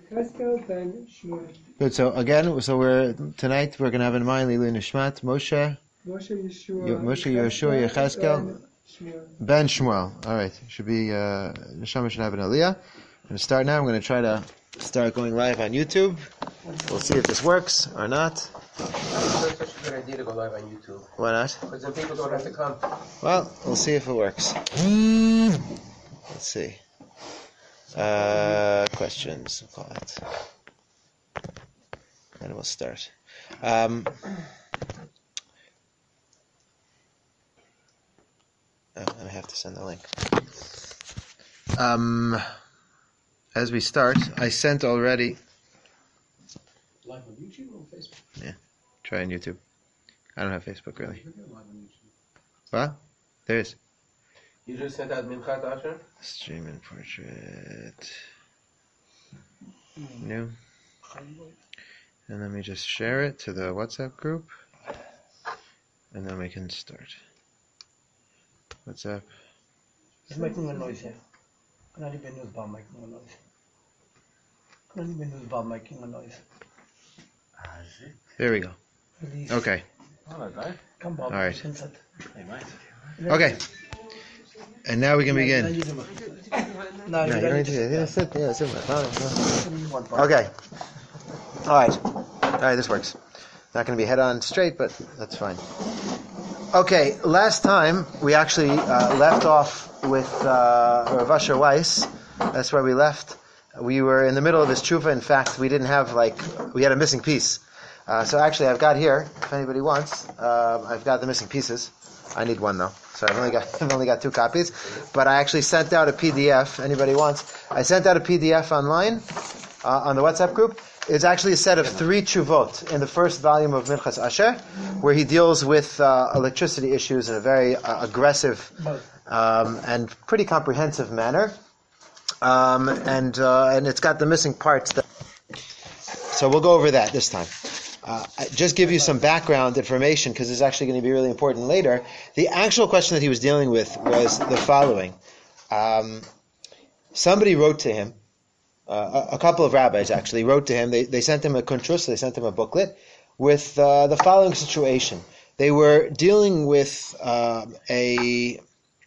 Cheskel ben Shmuel. Good. So again, tonight we're going to have in mind Lilu Nishmat Moshe Yeshua. Moshe Yeshua Yecheskel Ben Shmuel. All right, should be Neshama should have an Aliyah. I'm going to start now. I'm going to try to start going live on YouTube. We'll see if this works or not. It's such a good idea to go live on YouTube. Why not? Because then people don't have to come. Well, we'll see if it works. Let's see. Questions. We'll call it. And we'll start. I have to send the link. As we start, I sent already. Live on YouTube or Facebook? Yeah, try on YouTube. I don't have Facebook really. What? There is. You just sent out Mimchat Asher? Stream and portrait. New. And let me just share it to the WhatsApp group. And then we can start. WhatsApp. It's making a noise here. Can I even use about making a noise? Can I even use about making a noise? There we go. Release. Okay. Come Bob. All right. Inside. Okay. And now we can begin. No, No, you don't need to. Yeah, sit. Yeah, sit. Okay. Okay. All right. All right. This works. Not going to be head on straight, but that's fine. Okay. Last time we actually left off with Rav Asher Weiss. That's where we left. We were in the middle of his tshuva. In fact, we didn't have we had a missing piece. So actually, I've got here, if anybody wants, I've got the missing pieces. I need one though, so I've only got 2 copies. But I actually sent out a PDF. Anybody wants? I sent out a PDF online on the WhatsApp group. It's actually a set of 3 tshuvot in the first volume of Minchas Asher, where he deals with electricity issues in a very aggressive and pretty comprehensive manner. And it's got the missing parts. So we'll go over that this time. Just give you some background information because it's actually going to be really important later. The actual question that he was dealing with was the following. Somebody wrote to him, a couple of rabbis actually wrote to him. They sent him a kuntrus, they sent him a booklet with the following situation. They were dealing with a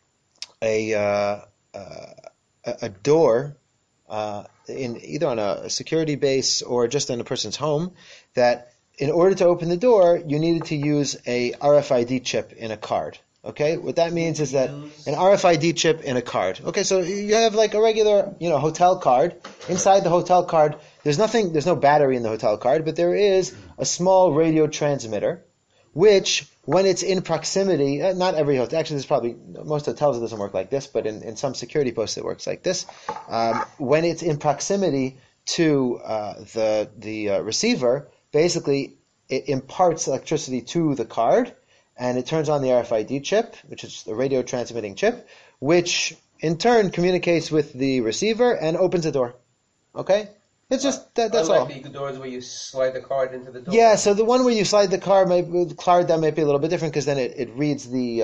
door in either on a security base or just in a person's home, that in order to open the door, you needed to use a RFID chip in a card. Okay, what that means is that an RFID chip in a card. Okay, so you have like a regular, hotel card. Inside the hotel card, there's no battery in the hotel card, but there is a small radio transmitter, which when it's in proximity, not every hotel, actually there's probably, most hotels it doesn't work like this, but in some security posts it works like this. When it's in proximity to the receiver, basically it imparts electricity to the card, and it turns on the RFID chip, which is the radio transmitting chip, which in turn communicates with the receiver and opens the door. Okay? It's just that's all. Unlike the doors where you slide the card into the door. Yeah, so the one where you slide the card, that might be a little bit different because then it reads the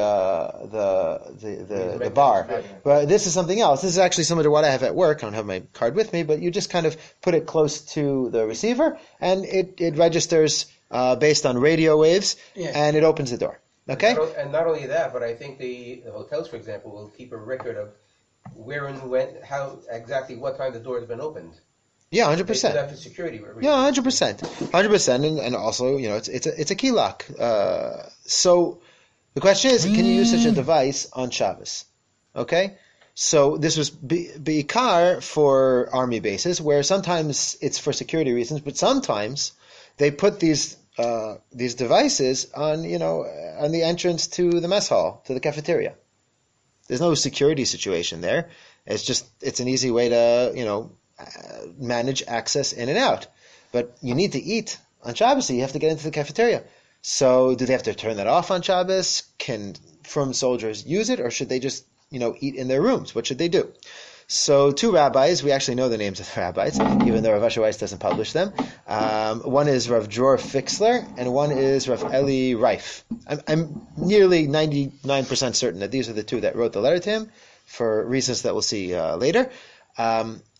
bar. But this is something else. This is actually similar to what I have at work. I don't have my card with me, but you just kind of put it close to the receiver, and it registers based on radio waves, and it opens the door. Okay. And not only that, but I think the hotels, for example, will keep a record of where and when, how exactly what time the door has been opened. Yeah, 100%. That's for security reasons. Yeah, 100%, and also, it's a key lock. So the question is, can you use such a device on Shabbos? Okay, so this was Be'ikar for army bases, where sometimes it's for security reasons, but sometimes they put these devices on the entrance to the mess hall, to the cafeteria. There's no security situation there. It's an easy way to manage access in and out. But you need to eat on Shabbos, so you have to get into the cafeteria. So do they have to turn that off on Shabbos? Can Frum soldiers use it, or should they just eat in their rooms? What should they do? So 2 rabbis, we actually know the names of the rabbis, even though Rav Asher Weiss doesn't publish them. One is Rav Dror Fixler, and one is Rav Eli Reif. I'm nearly 99% certain that these are the 2 that wrote the letter to him, for reasons that we'll see later.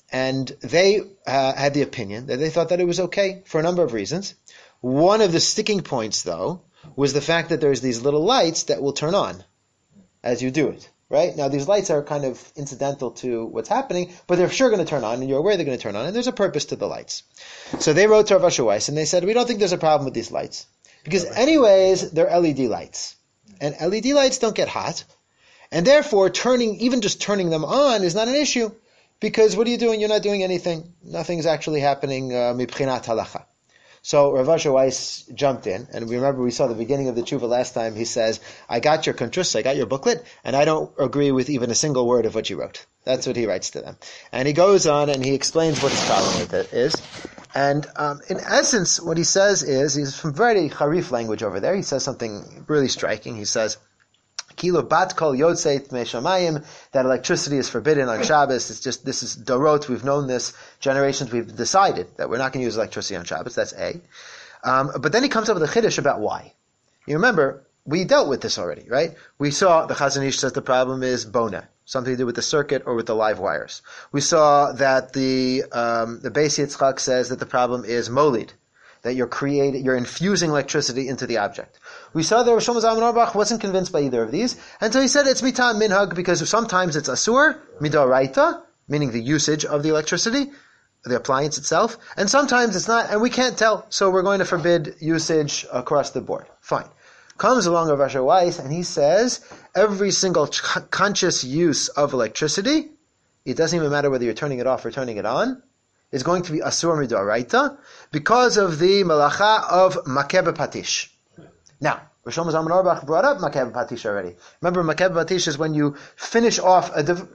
and they had the opinion that they thought that it was okay for a number of reasons. One of the sticking points, though, was the fact that there's these little lights that will turn on as you do it. Right? Now, these lights are kind of incidental to what's happening, but they're sure going to turn on, and you're aware they're going to turn on, and there's a purpose to the lights. So they wrote to Rav Asher Weiss, and they said, we don't think there's a problem with these lights. Because anyways, they're LED lights. And LED lights don't get hot. And therefore, even just turning them on is not an issue. Because what are you doing? You're not doing anything. Nothing's actually happening mibchinat halacha. So Rav Asher Weiss jumped in, and we saw the beginning of the tshuva last time. He says, I got your kontrus, I got your booklet, and I don't agree with even a single word of what you wrote. That's what he writes to them. And he goes on and he explains what his problem with it is. And in essence, what he says is, he's from very harif language over there. He says something really striking. He says, Kilo bat kol yotzeit me'shamayim, that electricity is forbidden on Shabbos. This is dorot. We've known this generations. We've decided that we're not going to use electricity on Shabbos. That's A. But then he comes up with a chiddush about why. You remember, we dealt with this already, right? We saw the Chazon Ish says the problem is bona, something to do with the circuit or with the live wires. We saw that the Beis Yitzchak says that the problem is molid, that you're infusing electricity into the object. We saw that Rosh Zalman Auerbach wasn't convinced by either of these, and so he said it's mitam minhag because sometimes it's asur, midoraita, meaning the usage of the electricity, the appliance itself, and sometimes it's not, and we can't tell, so we're going to forbid usage across the board. Fine. Comes along Rav Asher Weiss, and he says every single conscious use of electricity, it doesn't even matter whether you're turning it off or turning it on, is going to be asur midoraita because of the malacha of makeh b'patish. Now, Rosh Zalman Auerbach brought up makeh b'patish already. Remember, makeh b'patish is when you finish off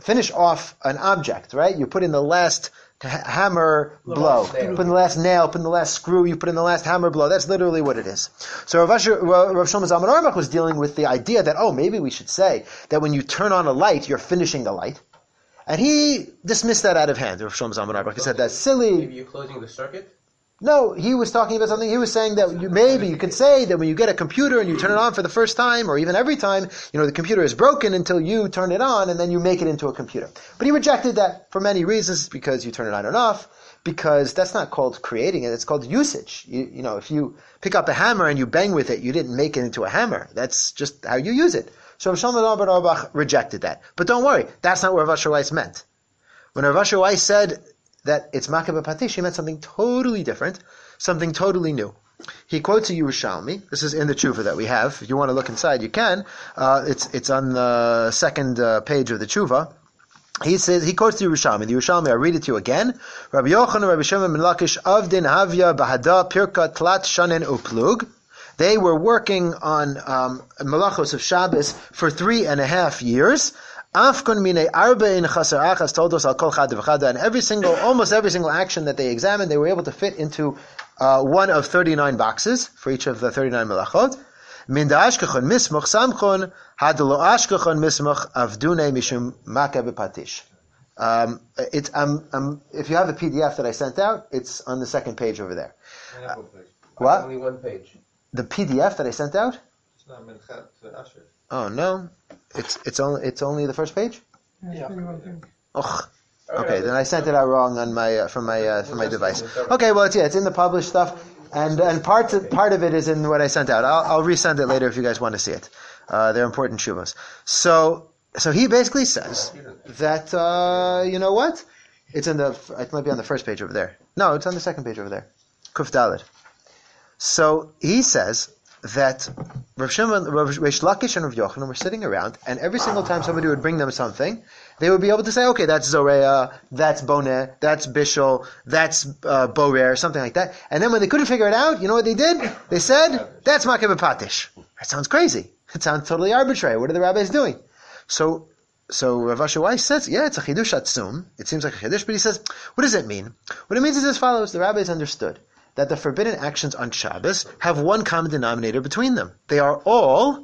an object, right? You put in the last hammer blow. You put in the last nail, put in the last screw, you put in the last hammer blow. That's literally what it is. So Rav Shlomo Zalman Auerbach was dealing with the idea that, maybe we should say that when you turn on a light, you're finishing the light. And he dismissed that out of hand, Rav Shlomo Zalman Auerbach. He said that's silly. Maybe you're closing the circuit? No, he was talking about something. He was saying that maybe you could say that when you get a computer and you turn it on for the first time, or even every time, the computer is broken until you turn it on, and then you make it into a computer. But he rejected that for many reasons, because you turn it on and off, because that's not called creating it, it's called usage. If you pick up a hammer and you bang with it, you didn't make it into a hammer. That's just how you use it. So Rav Shlomo Zalman Auerbach rejected that. But don't worry, that's not what Rav Asher Weiss meant. When Rav Asher Weiss said that it's makeh b'patish, he meant something totally different, something totally new. He quotes a Yerushalmi. This is in the tshuva that we have. If you want to look inside, you can. It's on the second page of the tshuva. He quotes the Yerushalmi. The Yerushalmi, I'll read it to you again. Rabbi Yochanan, Rabbi Shimon ben Lakish, Avdin, Havya, Bahada, Pirka, Tlat, Shanen, Uplug. They were working on Malachos of Shabbos for 3.5 years. And almost every single action that they examined, they were able to fit into one of 39 boxes for each of the 39 melachot. If you have the PDF that I sent out, it's on the second page over there. What? Only one page. The PDF that I sent out? It's not Minchat Asher. Oh no, it's only the first page. Yeah. Oh, okay. Then I sent it out wrong on my from my device. Okay, well it's in the published stuff, and part of it is in what I sent out. I'll resend it later if you guys want to see it. They're important shuvas. So he basically says that you know what? It might be on the first page over there. No, it's on the second page over there. Kuf Daled. So he says that Rav Shimon, Reish Lakish and Rav Yochanan were sitting around, and every single time somebody would bring them something, they would be able to say, okay, that's Zoreah, that's Boneh, that's Bishul, that's Borer, something like that. And then when they couldn't figure it out, you know what they did? They said, that's makeh b'patish. That sounds crazy. It sounds totally arbitrary. What are the rabbis doing? So Rav Asher Weiss says, yeah, it's a chidush atzum. It seems like a chidush, but he says, what does it mean? What it means is as follows. The rabbis understood that the forbidden actions on Shabbos have one common denominator between them. They are all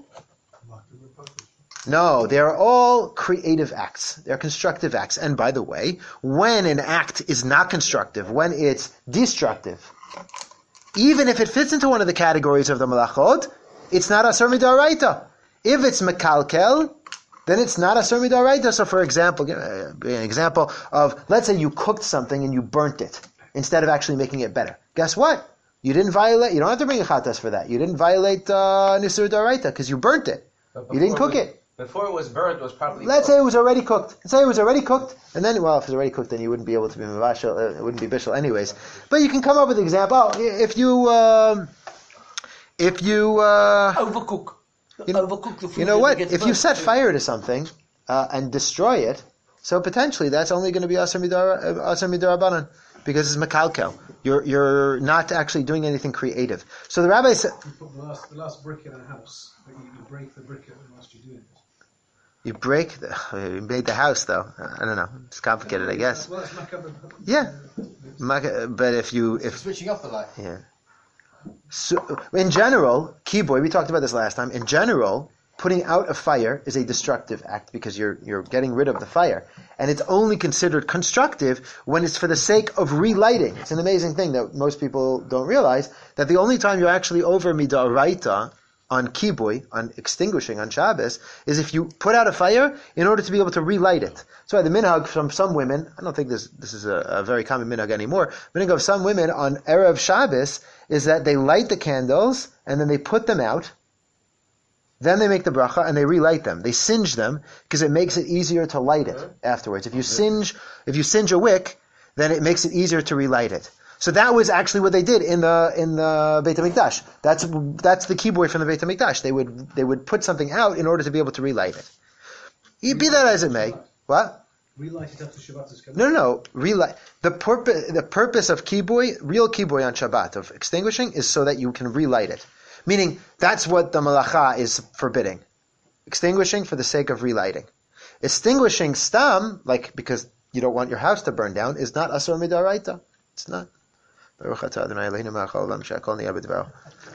creative acts. They're constructive acts. And by the way, when an act is not constructive, when it's destructive, even if it fits into one of the categories of the malachot, it's not asur midaraita. If it's mekalkel, then it's not asur midaraita. So for example, an example of, let's say you cooked something and you burnt it instead of actually making it better. Guess what? You didn't violate, you don't have to bring a chatas for that. You didn't violate nisur daraita because you burnt it. You didn't cook it. Before it was burnt, it was probably Let's say it was already cooked. Let's say it was already cooked, and then, well, if it's already cooked, then you wouldn't be able to be mavashel. It wouldn't be bishul anyways. But you can come up with an example. Oh, if you Overcook. Overcook the food. you know what? It gets If you burnt. set fire to something and destroy it, so potentially that's only going to be asur midarabanan because it's mekalkel. You're not actually doing anything creative. So the rabbi said, You put the last brick in a house, but you break the brick whilst you're doing it. you made the house though. I don't know. It's complicated, I guess. Well, that's macabre. Yeah. But if Switching off the light. yeah. So, in general, kiboy, we talked about this last time. In general, putting out a fire is a destructive act because you're getting rid of the fire. And it's only considered constructive when it's for the sake of relighting. It's an amazing thing that most people don't realize, that the only time you're actually over midaraita on kiboy, on extinguishing on Shabbos, is if you put out a fire in order to be able to relight it. So the minhag from some women, I don't think this is a very common minhag anymore, minhag of some women on Erev Shabbos is that they light the candles and then they put them out, then they make the bracha and they relight them. They singe them because it makes it easier to light it afterwards. If you singe a wick, then it makes it easier to relight it. So that was actually what they did in the Beit HaMikdash. That's the keyboard from the Beit HaMikdash. They would put something out in order to be able to relight it. Be that as it may. What? Relight it after Shabbat is coming. No. Relight. The purpose of real keyboy on Shabbat, of extinguishing, is so that you can relight it. Meaning, that's what the malacha is forbidding. Extinguishing for the sake of relighting. Extinguishing stam, like because you don't want your house to burn down, is not asur midaraita. It's not. Baruch atah Adonai Eloheinu melech haolam she'akol niyeh b'dvaro.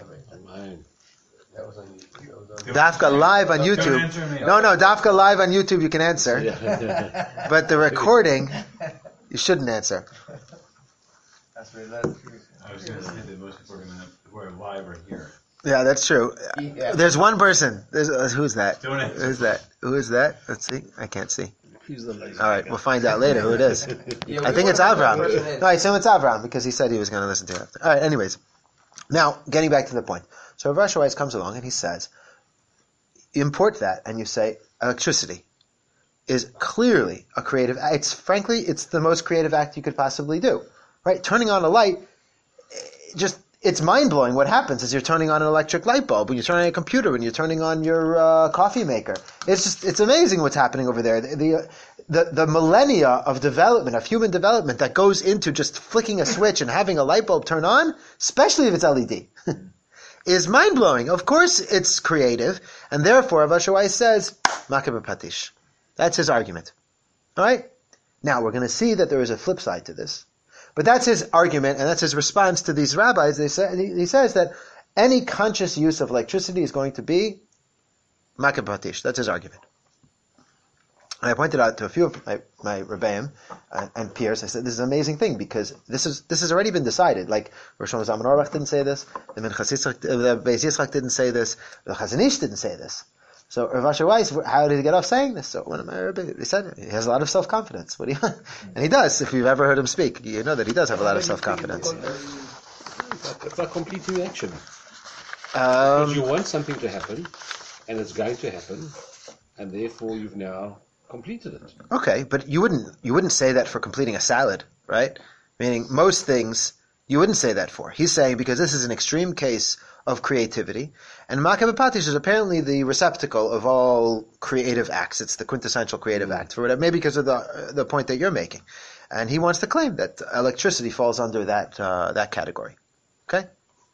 That was on YouTube. Dafka live on YouTube. No, Dafka live on YouTube you can answer. But the recording, you shouldn't answer. That's really low. I was going to say that most people are going to, who are live are here. Yeah, that's true. Yeah. There's one person. Who's that? Don't answer. Who is that? Let's see. I can't see. He's the lazy All right, we'll find out later who it is. Yeah, I think it's Avram. Avram. No, I assume it's Avram because he said he was going to listen to it after. All right, anyways. Now, getting back to the point. So Rav Asher Weiss comes along and he says, you import that and you say electricity is clearly a creative act. It's the most creative act you could possibly do. Right? Turning on a light, it's mind-blowing what happens as you're turning on an electric light bulb, when you're turning on a computer, when you're turning on your coffee maker. It's amazing what's happening over there. The millennia of development, of human development, that goes into just flicking a switch and having a light bulb turn on, especially if it's LED, is mind-blowing. Of course it's creative, and therefore Rav Asher Weiss says, Makeh b'patish. That's his argument. Alright? Now, we're going to see that there is a flip side to this. But that's his argument, and that's his response to these rabbis. He says that any conscious use of electricity is going to be Makeh b'patish. That's his argument. And I pointed out to a few of my rebbeim and peers, I said, this is an amazing thing, because this has already been decided. Like, Rosh Hashanah Zalman Auerbach didn't say this, the Beis Yitzchak didn't say this, the Chazon Ish didn't say this. So Rav Asher Weiss, how did he get off saying this? So one of my rabbis, he said, he has a lot of self-confidence. What do you want? And he does. If you've ever heard him speak, you know that he does have a lot of self-confidence. It's like completing action. Because you want something to happen, and it's going to happen, and therefore you've now completed it. Okay, but you wouldn't say that for completing a salad, right? Meaning most things you wouldn't say that for. He's saying because this is an extreme case of creativity, and Makeh b'patish is apparently the receptacle of all creative acts. It's the quintessential creative act, for whatever, maybe because of the point that you're making. And he wants to claim that electricity falls under that category. Okay?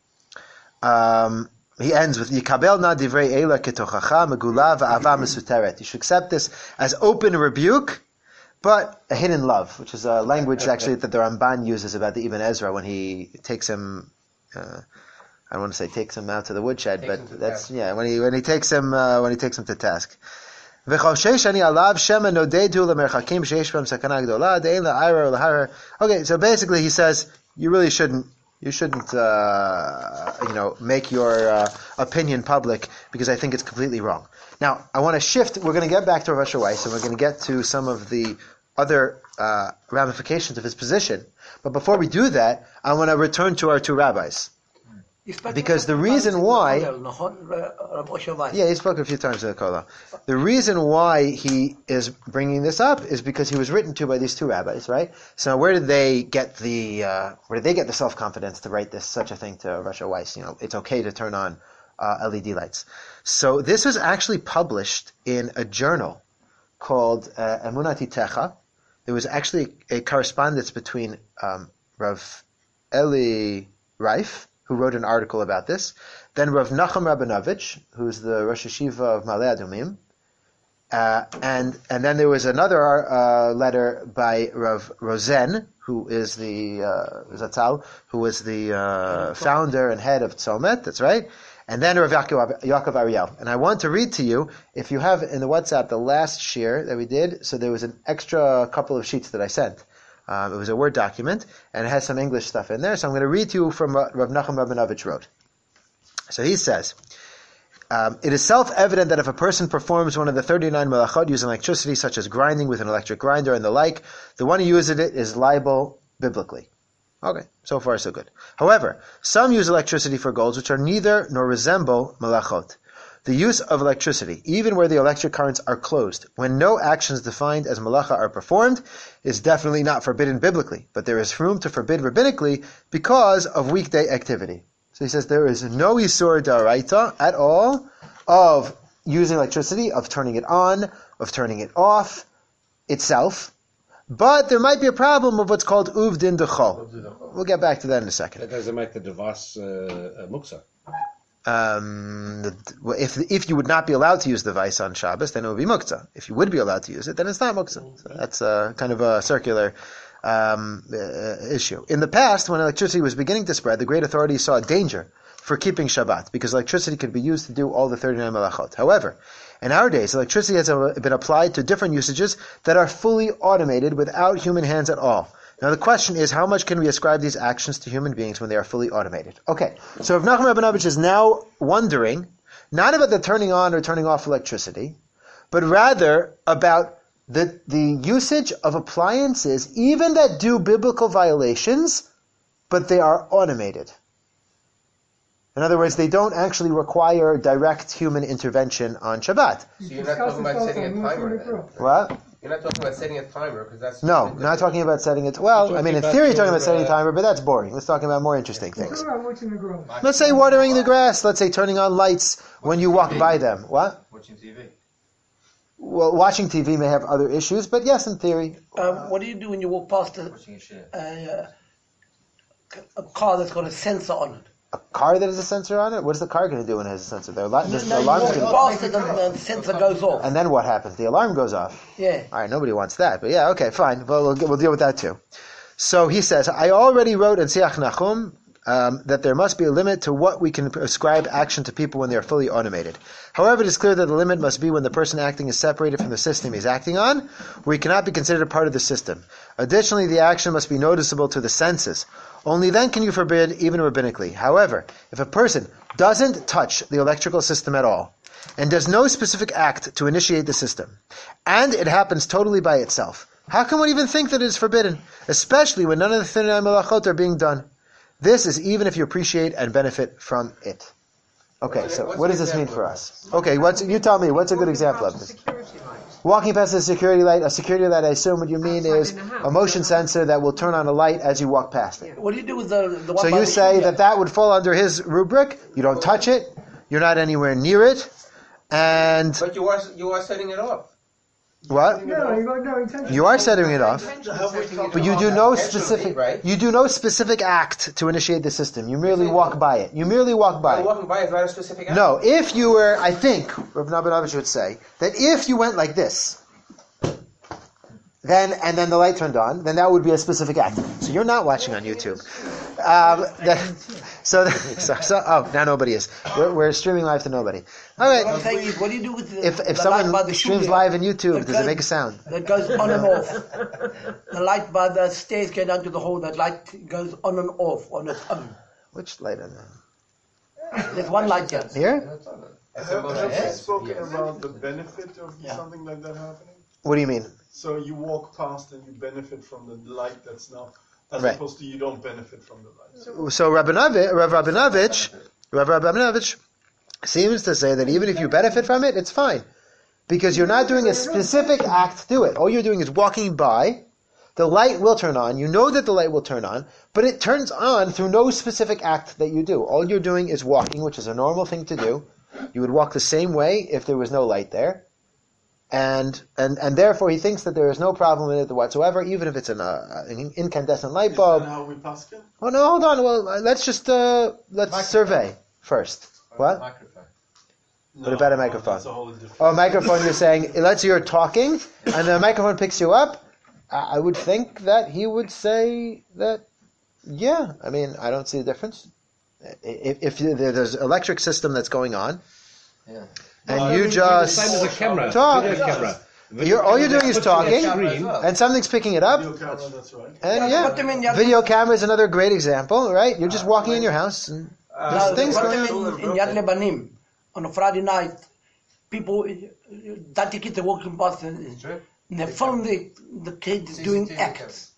He ends with Yikabel na divrei eila ketochacha megula va'ava mesuteret. You should accept this as open rebuke, but a hidden love, which is a language actually that the Ramban uses about the Ibn Ezra when he takes him. I don't want to say takes him out to the woodshed, but that's when he takes him to task. Okay, so basically he says you really shouldn't You shouldn't, make your opinion public because I think it's completely wrong. Now, I want to shift. We're going to get back to Rav Asher Weiss, and we're going to get to some of the other ramifications of his position. But before we do that, I want to return to our two rabbis. Because the reason why... Yeah, he spoke a few times in the Kola. The reason why he is bringing this up is because he was written to by these two rabbis, right? So where did they get the self-confidence to write such a thing to Rav Asher Weiss? It's okay to turn on LED lights. So this was actually published in a journal called Emunat Itecha. There was actually a correspondence between Rav Eli Reif, who wrote an article about this, then Rav Nachum Rabinovich, who's the Rosh Yeshiva of Ma'ale Adumim, and then there was another letter by Rav Rosen, who is the Zatzal, who was the founder and head of Tzomet, that's right, and then Rav Yaakov Ariel. And I want to read to you, if you have in the WhatsApp the last shir that we did, so there was an extra couple of sheets that I sent. It was a Word document, and it has some English stuff in there. So I'm going to read to you from what Rav Nachum Rabinovich wrote. So he says, it is self-evident that if a person performs one of the 39 melachot using electricity, such as grinding with an electric grinder and the like, the one who uses it is liable biblically. Okay, so far so good. However, some use electricity for goals which are neither nor resemble melachot. The use of electricity, even where the electric currents are closed, when no actions defined as malacha are performed, is definitely not forbidden biblically, but there is room to forbid rabbinically because of weekday activity. So he says there is no isur daraita at all of using electricity, of turning it on, of turning it off itself, but there might be a problem of what's called uvdin dechol. We'll get back to that in a second. That doesn't make the device muksa. If you would not be allowed to use the vice on Shabbos, then it would be muktzah. If you would be allowed to use it, then it's not muktzah. So that's kind of a circular issue. In the past, when electricity was beginning to spread, the great authorities saw a danger for keeping Shabbat because electricity could be used to do all the 39 melachot. However, in our days, electricity has been applied to different usages that are fully automated without human hands at all. Now the question is, how much can we ascribe these actions to human beings when they are fully automated? Okay, so Rav Nachum Rabinovich is now wondering, not about the turning on or turning off electricity, but rather about the usage of appliances, even that do biblical violations, but they are automated. In other words, they don't actually require direct human intervention on Shabbat. So you're not talking about setting a timer then? What? You're not talking about setting a timer because that's... No, not talking about setting it. Well, I mean, in theory, talking about setting a timer, but that's boring. Let's talk about more interesting things. Let's say watering the grass. Let's say turning on lights when you walk by them. What? Watching TV. Well, watching TV may have other issues, but yes, in theory. What do you do when you walk past a car that's got a sensor on it? A car that has a sensor on it? What is the car going to do when it has a sensor? The alarm's You going walk to... past it and the sensor goes off. And then what happens? The alarm goes off. Yeah. All right, nobody wants that, but yeah, okay, fine. Well, we'll deal with that too. So he says, I already wrote in Siach Nachum that there must be a limit to what we can ascribe action to people when they are fully automated. However, it is clear that the limit must be when the person acting is separated from the system he's acting on, where he cannot be considered a part of the system. Additionally, the action must be noticeable to the senses. Only then can you forbid, even rabbinically. However, if a person doesn't touch the electrical system at all, and does no specific act to initiate the system, and it happens totally by itself, how can one even think that it is forbidden, especially when none of the 39 melachot are being done? This is even if you appreciate and benefit from it. Okay, so what does this mean for us? Okay, you tell me, what's a good example of this? Walking past a security light, I assume what you mean is a motion sensor that will turn on a light as you walk past it. What do you do with the one So by you the say shul? that would fall under his rubric, you don't touch it, you're not anywhere near it, and... But you are setting it off. What? You are setting it off, but you do no specific act to initiate the system. You merely walk by it. Walking by is not a specific act. No, if you were, I think, Rav Rabinovich would say, that if you went like this, and then the light turned on, then that would be a specific act. So you're not watching on YouTube. Now nobody is. We're streaming live to nobody. All right. What I'm saying is, what do you do with the If the someone light by the streams shul live on YouTube, that does it goes- make a sound? that goes on and off? The light by the stairs going down to the hall, that light goes on and off on its own. Which light on that? There's one light here. Here? That's a Have motion you sense. spoken Yes. about the benefit of Yeah. something like that happening? What do you mean? So you walk past and you benefit from the light that's now, as Right. opposed to you don't benefit from the light. So Rav Rabinovich seems to say that even if you benefit from it, it's fine. Because you're not doing a specific act to it. All you're doing is walking by. The light will turn on. You know that the light will turn on, but it turns on through no specific act that you do. All you're doing is walking, which is a normal thing to do. You would walk the same way if there was no light there. And therefore he thinks that there is no problem in it whatsoever, even if it's an incandescent light Is bulb. that how we pass it? Oh no, hold on. Well, let's just let's survey first. What? Microphone. What about a microphone? That's a whole different. Oh, a microphone. You're saying let's say you're talking, and the microphone picks you up. I would think that he would say that. Yeah, I mean, I don't see the difference. If there's an electric system that's going on, Yeah. and you just Same as a camera. talk. Video camera. All you're doing is Put you on talking, screen. and something's picking it up. Video camera, that's right. And Yeah, put them in the other- video camera is another great example, right? You're just walking in your house, and Now, things put going them on. in Yad Lebanim on a Friday night. People, dirty kids are walking past and they film the kids doing CCTV acts.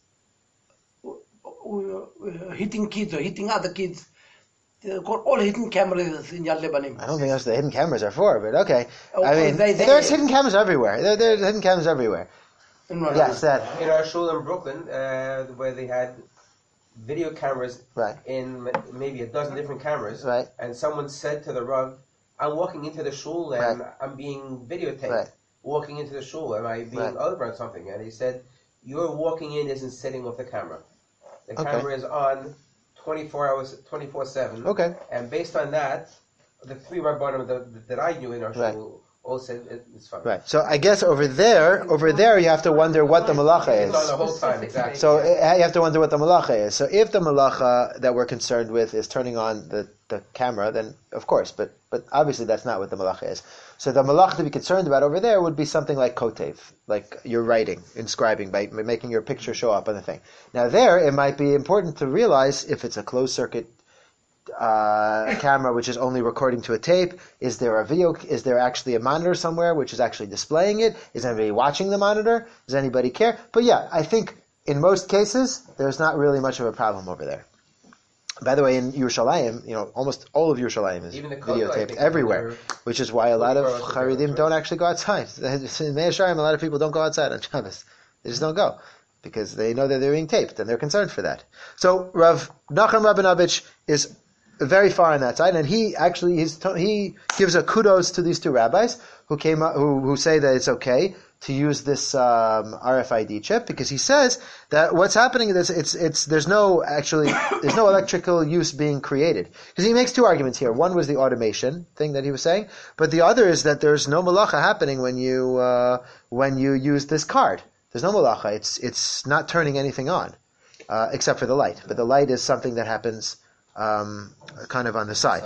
Hitting kids or hitting other kids. They've got all hidden cameras in Yad Lebanim. I don't think that's what the hidden cameras are for, but okay. Oh, I mean, there's hidden cameras everywhere. There's hidden cameras everywhere. Yes, that. In our shul in Brooklyn, where they had video cameras Right. in maybe a dozen different cameras, Right. and someone said to the Rav, I'm walking into the shul and I'm being videotaped. Right. Walking into the shul, am I being Right. over on something? And he said, your walking in isn't sitting with the camera. The Okay. camera is on 24 hours, 24/7. Okay. And based on that, the three Rabbanim that I knew in our shul Right. all said it's fine. Right. So I guess over there, you have to wonder what the malacha It's on is. the whole time, exactly. So you have to wonder what the malacha is. So if the malacha that we're concerned with is turning on the camera, then of course, but obviously that's not what the malacha is. So the malacha to be concerned about over there would be something like kotev, like you're writing, inscribing, by making your picture show up on the thing. Now there, it might be important to realize if it's a closed circuit camera which is only recording to a tape, is there actually a monitor somewhere which is actually displaying it? Is anybody watching the monitor? Does anybody care? But yeah, I think in most cases there's not really much of a problem over there. By the way, in Yerushalayim, almost all of Yerushalayim is Even the Kotel, I videotaped think, everywhere, were- which is why a lot of 24 hours a day, Haredim right? don't actually go outside. In Mea Shearim, a lot of people don't go outside on Shabbos. They just don't go because they know that they're being taped and they're concerned for that. So Rav Nachum Rabinovich is very far on that side, and he gives a kudos to these two rabbis who say that it's okay to use this RFID chip, because he says that what's happening is there's no electrical use being created. Because he makes two arguments here. One was the automation thing that he was saying, but the other is that there's no malacha happening when you use this card. There's no malacha. It's not turning anything on except for the light. But the light is something that happens kind of on the side.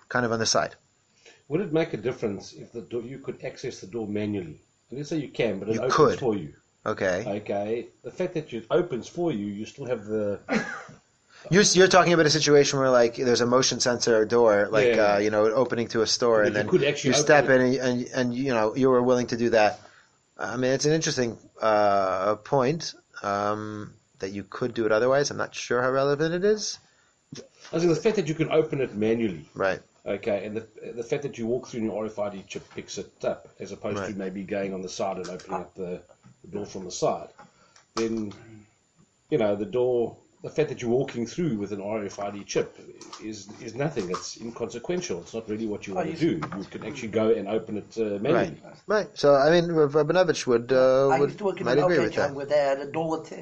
Would it make a difference if the door, you could access the door manually? And let's say you can, but it You opens could. for you. Okay. Okay. The fact that it opens for you, you still have the. You're talking about a situation where like there's a motion sensor door, like Yeah. opening to a store, But and you then could actually you step open in and you were willing to do that. I mean, it's an interesting point that you could do it otherwise. I'm not sure how relevant it is. I think the fact that you can open it manually. Right. Okay, and the fact that you walk through and your RFID chip picks it up, as opposed Right. to maybe going on the side and opening up the door from the side, then the fact that you're walking through with an RFID chip is nothing. It's inconsequential. It's not really what you want to do. You can actually go and open it manually. Right. So I mean, Rabinovich would I used to work in might an agree with outlet that. where they had a door with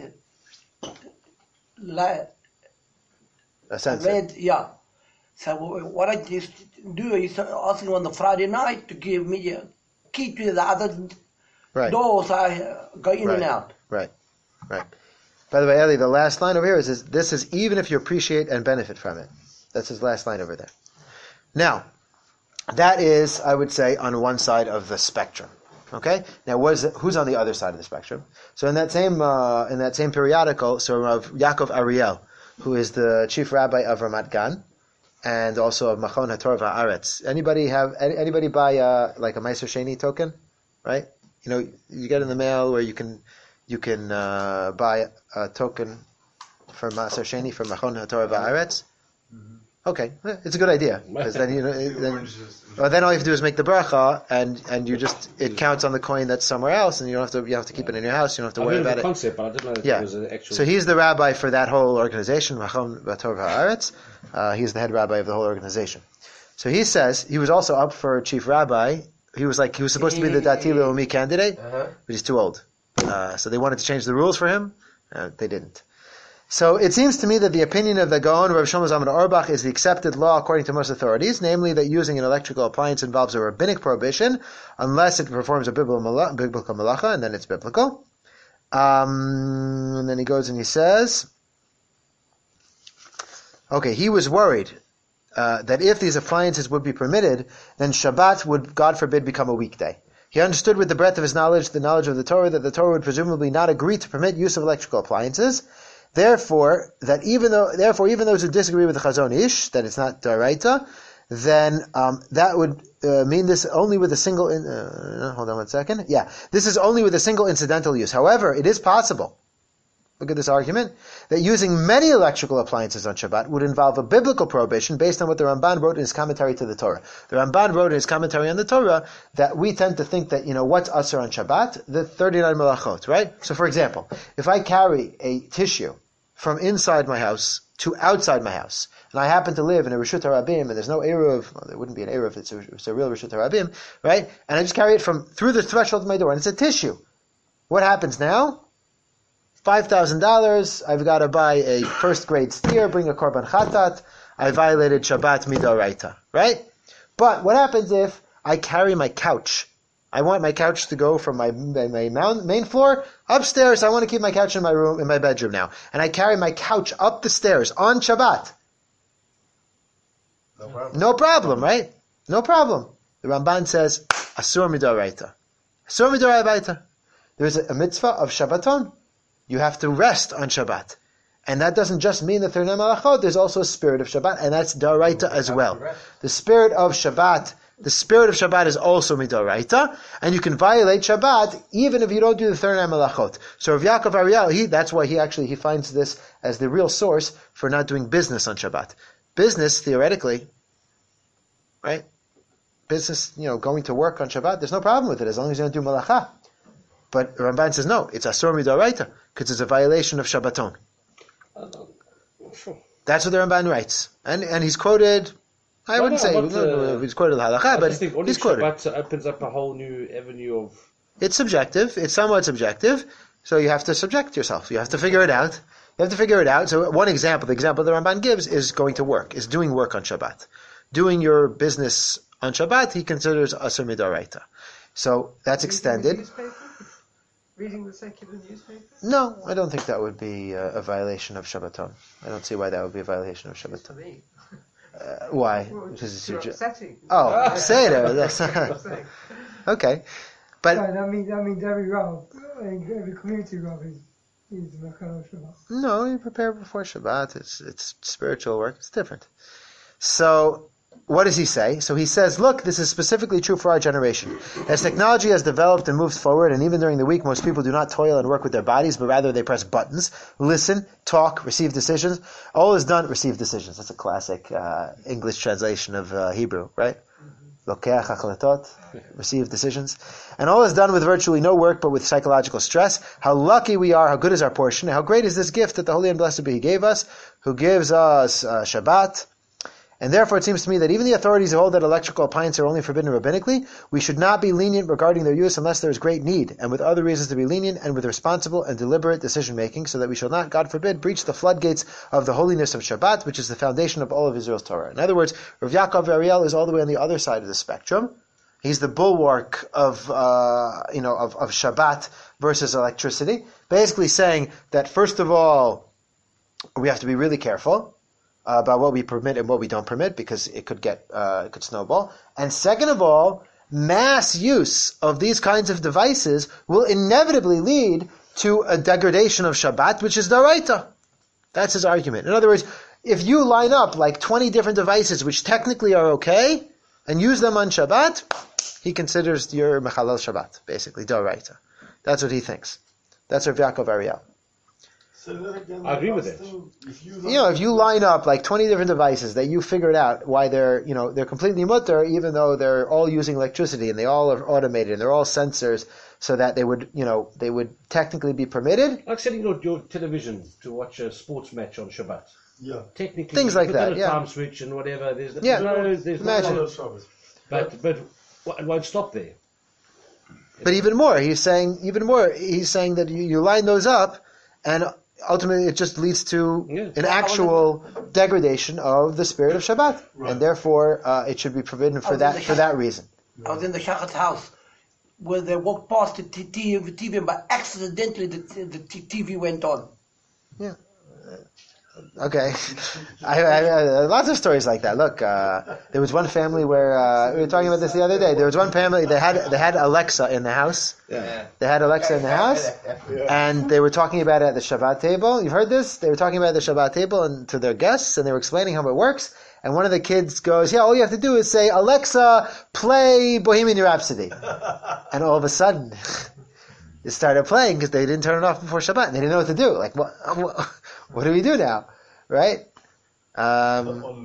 A sensor. red, yeah. So what I used to do, I used to ask him on the Friday night to give me a key to the other Right. door, so I go in and Right. out. Right. By the way, Eli, the last line over here is this is even if you appreciate and benefit from it. That's his last line over there. Now, that is, I would say, on one side of the spectrum. Okay. Now, who's on the other side of the spectrum? So in that same periodical, so of Yaakov Ariel, who is the chief rabbi of Ramat Gan, and also of Machon HaTorah Va'aretz. Anybody buy like a Meiser Sheni token, right? You know, you get in the mail where you can buy a token for Meiser Sheni from Machon HaTorah Va'aretz. Okay, it's a good idea because then then all you have to do is make the bracha, and you just it counts on the coin that's somewhere else, and you have to keep it in your house. You don't have to worry about it. Concept, but I didn't know that it was an actual. So he's the rabbi for that whole organization, Machon HaTorah Haaretz. He's the head rabbi of the whole organization. So he says he was also up for chief rabbi. He was supposed to be the Dati Leumi candidate, but he's too old. So they wanted to change the rules for him. They didn't. So it seems to me that the opinion of the Gaon Rav Shlomo Zalman Auerbach is the accepted law according to most authorities, namely that using an electrical appliance involves a rabbinic prohibition unless it performs a biblical malacha, and then it's biblical. And then he goes and he says, okay, he was worried that if these appliances would be permitted, then Shabbat would, God forbid, become a weekday. He understood with the breadth of his knowledge, the knowledge of the Torah, that the Torah would presumably not agree to permit use of electrical appliances. Therefore, even those who disagree with the Chazon Ish, that it's not D'oraita, then that would mean this only with a single. Hold on one second. Yeah, this is only with a single incidental use. However, it is possible. Look at this argument that using many electrical appliances on Shabbat would involve a biblical prohibition based on what the Ramban wrote in his commentary to the Torah. The Ramban wrote in his commentary on the Torah that we tend to think that what's asur on Shabbat, the 39 melachot, right? So, for example, if I carry a tissue from inside my house to outside my house, and I happen to live in a Reshut HaRabim, and there's no Eruv, well, there wouldn't be an Eruv, it's a real Reshut HaRabim, right? And I just carry it through the threshold of my door, and it's a tissue. What happens now? $5,000, I've got to buy a first grade steer, bring a korban chatat, I violated Shabbat midoraita, right? But what happens if I carry my couch? I want my couch to go from my main floor upstairs. I want to keep my couch in my bedroom now. And I carry my couch up the stairs on Shabbat. No problem, right? No problem. The Ramban says, asur midoraita. Asur midoraita. There's a mitzvah of Shabbaton. You have to rest on Shabbat. And that doesn't just mean the 39 malachot, there's also a spirit of Shabbat, and that's d'oraita as well. The spirit of Shabbat is also midoraita, and you can violate Shabbat even if you don't do the 39 malachot. So Rav Yaakov Ariel, that's why he finds this as the real source for not doing business on Shabbat. Business, theoretically, right? Business, going to work on Shabbat, there's no problem with it as long as you don't do malacha. But Ramban says no, it's asur midoraita because it's a violation of Shabbaton. That's what the Ramban writes, and he's quoted. I wouldn't say he's quoted halakha, but he's quoted. Shabbat opens up a whole new avenue of. It's subjective. It's somewhat subjective. So you have to subject yourself. You have to figure it out. So one example, the example the Ramban gives is going to work, is doing work on Shabbat, doing your business on Shabbat. He considers asur midoraita. So that's extended. Reading the secular newspaper? No, I don't think that would be a violation of Shabbaton. I don't see why that would be a violation of Shabbaton. Why? Well, Because you're upsetting. Oh, Seder. That's okay. But so that means every Rav, every community Rav is Mechal Shabbat. No, you prepare before Shabbat. It's spiritual work. It's different. So what does he say? So he says, look, this is specifically true for our generation. As technology has developed and moves forward, and even during the week, most people do not toil and work with their bodies, but rather they press buttons, listen, talk, receive decisions. All is done, receive decisions. That's a classic English translation of Hebrew, right? Lokeach achlatot, receive decisions. And all is done with virtually no work, but with psychological stress. How lucky we are, how good is our portion, how great is this gift that the Holy and Blessed Be He gave us, who gives us Shabbat. And therefore it seems to me that even the authorities who hold that electrical appliances are only forbidden rabbinically, we should not be lenient regarding their use unless there is great need, and with other reasons to be lenient, and with responsible and deliberate decision-making, so that we shall not, God forbid, breach the floodgates of the holiness of Shabbat, which is the foundation of all of Israel's Torah. In other words, Rav Yaakov Ariel is all the way on the other side of the spectrum. He's the bulwark of Shabbat versus electricity, basically saying that first of all, we have to be really careful about what we permit and what we don't permit because it could snowball. And second of all, mass use of these kinds of devices will inevitably lead to a degradation of Shabbat, which is Daraita. That's his argument. In other words, if you line up like 20 different devices which technically are okay and use them on Shabbat, he considers your Mechalel Shabbat, basically, Daraita. That's what he thinks. That's Rav Yaakov Ariel. So then again, I agree with it. If you line up like 20 different devices that you figured out why they're completely mutter, even though they're all using electricity and they all are automated and they're all sensors, so that they would technically be permitted. Like setting your television to watch a sports match on Shabbat. Yeah. Technically, Things like put that, in a yeah. time switch and whatever. There's Imagine. no, but it won't stop there. But even more, he's saying that you line those up, and ultimately it just leads to an actual degradation of the spirit of Shabbat, and therefore it should be forbidden for that reason. I was in the Shachat's house where they walked past the TV and by accidentally the TV went on. Yeah. Okay. I lots of stories like that. Look, there was one family where we were talking about this the other day. There was one family they had Alexa in the house. Yeah. They had Alexa in the house, and they were talking about it at the Shabbat table. You've heard this? They were talking about it at the Shabbat table and to their guests, and they were explaining how it works. And one of the kids goes, "Yeah, all you have to do is say, Alexa, play Bohemian Rhapsody," and all of a sudden. It started playing because they didn't turn it off before Shabbat. And they didn't know what to do. Like, what do we do now? Right? Yeah.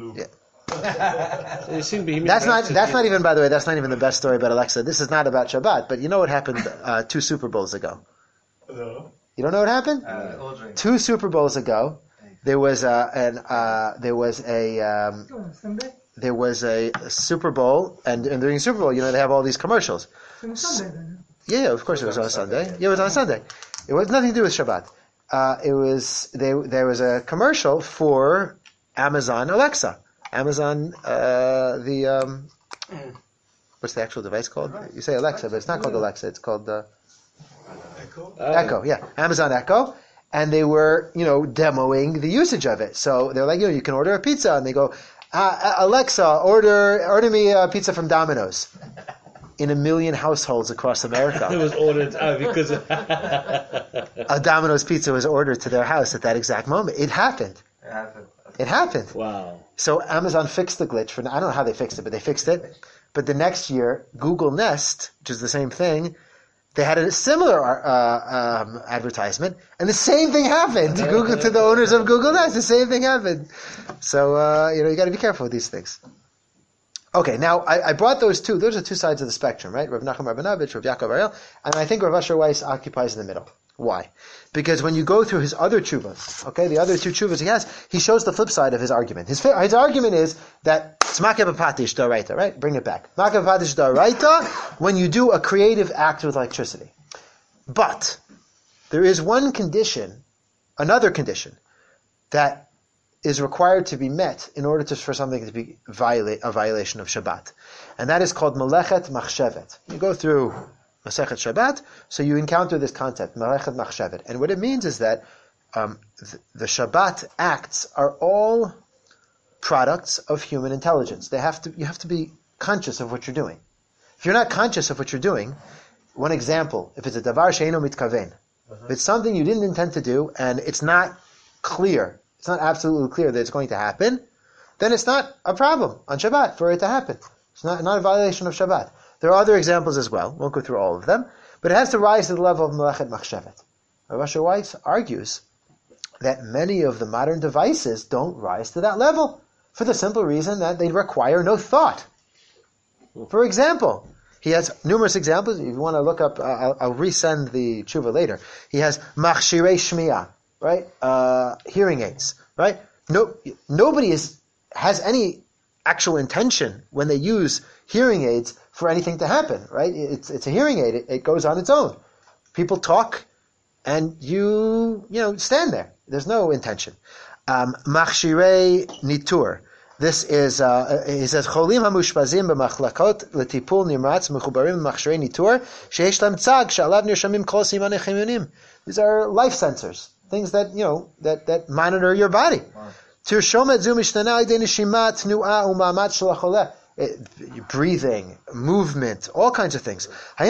That's not even, by the way, that's not even the best story about Alexa. This is not about Shabbat. But you know what happened 2 Super Bowls ago? No. You don't know what happened? 2 Super Bowls ago, there was a Super Bowl, and during Super Bowl, they have all these commercials. Yeah, of course it was on Sunday. Yeah, it was on Sunday. It was nothing to do with Shabbat. There was a commercial for Amazon Alexa. Amazon, what's the actual device called? You say Alexa, but it's not called Alexa. It's called Echo. Yeah, Amazon Echo. And they were, demoing the usage of it. So they're like, you can order a pizza, and they go, Alexa, order me a pizza from Domino's. In 1 million households across America. It was ordered because a Domino's pizza was ordered to their house at that exact moment. It happened. It happened. Wow. So Amazon fixed the glitch. I don't know how they fixed it, but they fixed it. But the next year, Google Nest, which is the same thing, they had a similar advertisement, and the same thing happened. To the owners of Google Nest, the same thing happened. So you got to be careful with these things. Okay, now I brought those two. Those are 2 sides of the spectrum, right? Rav Nachum Rabinovich, Rav Yaakov Ariel, and I think Rav Asher Weiss occupies in the middle. Why? Because when you go through his other tshuvas, okay, the other 2 tshuvas he shows the flip side of his argument. His argument is that it's makeh b'patish d'oraita, right? Bring it back. Makeh b'patish d'oraita when you do a creative act with electricity. But there is another condition that is required to be met in order for something to be a violation of Shabbat. And that is called Melechet Machshevet. You go through Masechet Shabbat, so you encounter this concept, Melechet Machshevet. And what it means is that the Shabbat acts are all products of human intelligence. You have to be conscious of what you're doing. If you're not conscious of what you're doing, one example, if it's a davar she'eino mitkaven, if it's something you didn't intend to do and it's not clear, it's not absolutely clear that it's going to happen, then it's not a problem on Shabbat for it to happen. It's not a violation of Shabbat. There are other examples as well. Won't go through all of them. But it has to rise to the level of Melechet Machshevet. Rav Asher Weiss argues that many of the modern devices don't rise to that level for the simple reason that they require no thought. For example, he has numerous examples. If you want to look up, I'll resend the tshuva later. He has Machshirei Shmiya, right? Hearing aids, right? Nobody has any actual intention when they use hearing aids for anything to happen, right? It's a hearing aid. It goes on its own. People talk, and you stand there. There's no intention. Machshirei Nitur. This is, he says, Cholim hamushpazim b'machlakot letipul nimratz mechubarim b'machshrei nitur sheyesh lem tzag she'alav nirshamim kol simanei chimyonim. These are life sensors, things that, that monitor your body. Tirshom et zu mishtana al-yedei nishima tnu'a u'ma'amat shel hacholeh. Breathing, movement, all kinds of things.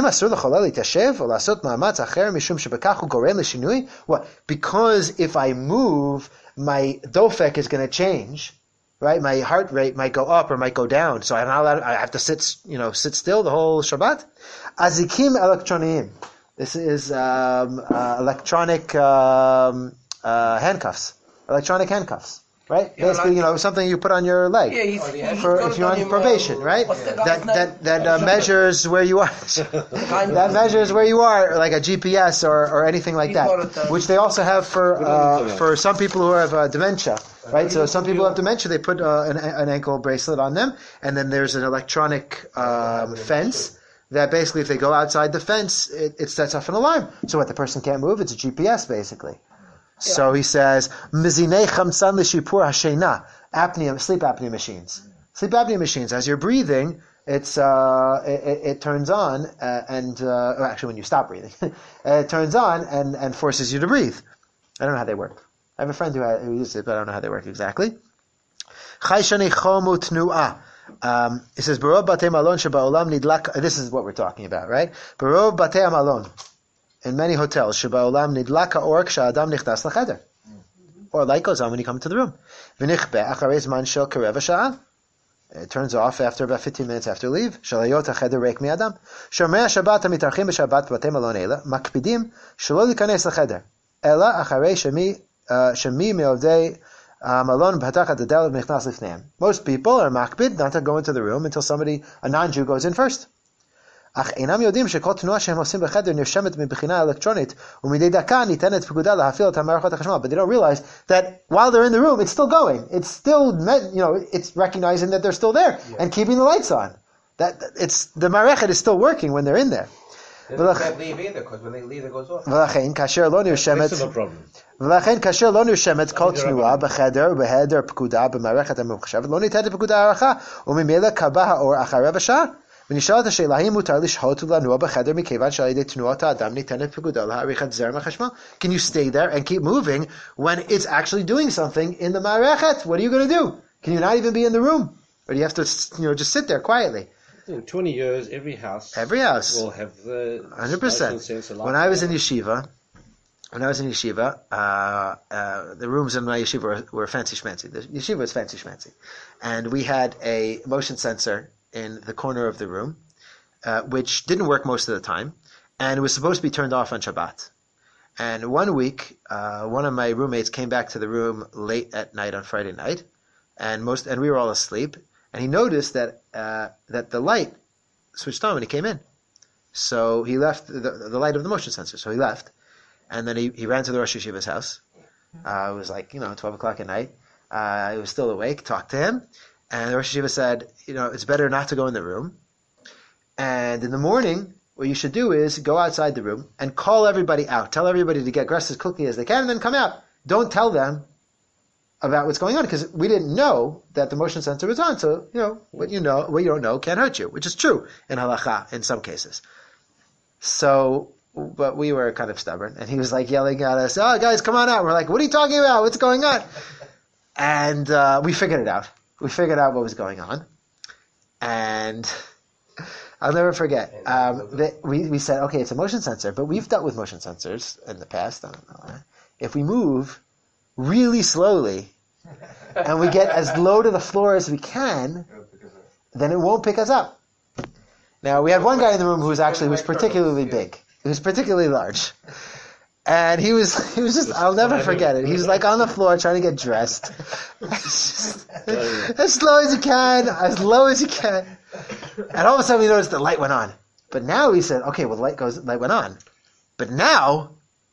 What? Because if I move, my dofek is going to change, right? My heart rate might go up or might go down. So I'm not allowed. I have to sit still the whole Shabbat. Azikim elektroniim. This is electronic handcuffs. Electronic handcuffs. Right? Yeah, basically, something you put on your leg if you're on probation, right? That measures where you are. That measures where you are, like a GPS or anything like that, which they also have for some people who have dementia, right? So some people who have dementia, they put an ankle bracelet on them, and then there's an electronic fence that basically, if they go outside the fence, it sets off an alarm. So what, the person can't move? It's a GPS, basically. So he says, Mizinei chamsan l'shipur hashena, sleep apnea machines. Sleep apnea machines, as you're breathing, it turns on, actually when you stop breathing, it turns on and forces you to breathe. I don't know how they work. I have a friend who uses it, but I don't know how they work exactly. Chayshani chomu tnu'ah. It says, Barov batei malon sheba'olam nidlak, this is what we're talking about, right? Barov batei malon. In many hotels, Sheba'olam nidlaka or k'sha'adam nichnas l'cheder. Or light goes on when you come into the room. V'nichbe acharei zman shel kereva sha'ah. It turns off after about 15 minutes after leave. Shalayot ha'cheder reik mi'adam. Shomrei ha'shabbat ha'mitarchim b'shabbat b'batei malon eila. Makpidim shelo l'kanes l'cheder. Ela acharei shemi me'ovdei malon b'hatachat adel v'nichnas l'fneim. Most people are makpid not to go into the room until a non-Jew goes in first. But they don't realize that while they're in the room, it's still going. It's still, it's recognizing that they're still there and keeping the lights on. The marechet is still working when they're in there. They can't leave either, because when they leave, it goes off. This is a problem. ולכן כאשר לא נרשמת כל תנועה בחדר ובהיעדר פקודה במערכת הממוחשבת לא ניתנת לפקודה הערכה וממילא קבע האור אחרי רבע שעה ונשאלת השאלה האם מותר לשהות ולנוע בחדר מכיוון שעל ידי תנועת האדם ניתנת פקודה להאריך את זרם החשמל. Can you stay there and keep moving when it's actually doing something in the מערכת? What are you going to do? Can you not even be in the room? Or do you have to just sit there quietly? In 20 years, every house will have the 100%. When I was in yeshiva, the rooms in my yeshiva were fancy schmancy. The yeshiva was fancy schmancy. And we had a motion sensor in the corner of the room, which didn't work most of the time, and it was supposed to be turned off on Shabbat. And one week, one of my roommates came back to the room late at night on Friday night, and we were all asleep, and he noticed that the light switched on when he came in. So he left the light of the motion sensor, so he left. And then he ran to the Rosh Yeshiva's house. It was 12 o'clock at night. He was still awake, talked to him. And the Rosh Yeshiva said, it's better not to go in the room. And in the morning, what you should do is go outside the room and call everybody out. Tell everybody to get dressed as quickly as they can and then come out. Don't tell them about what's going on because we didn't know that the motion sensor was on. So, what you don't know can't hurt you, which is true in halacha in some cases. So, but we were kind of stubborn, and he was yelling at us, "Oh, guys, come on out!" We're like, "What are you talking about? What's going on?" And we figured it out. We figured out what was going on, and I'll never forget. We said, "Okay, it's a motion sensor," but we've dealt with motion sensors in the past. I don't know. If we move really slowly and we get as low to the floor as we can, then it won't pick us up. Now we had one guy in the room who was particularly big. He was particularly large. And he was just, I'll never forget it. He was on the floor trying to get dressed. As slow as you can, as low as you can. And all of a sudden we noticed the light went on. But now he said, okay, well the light went on. But now,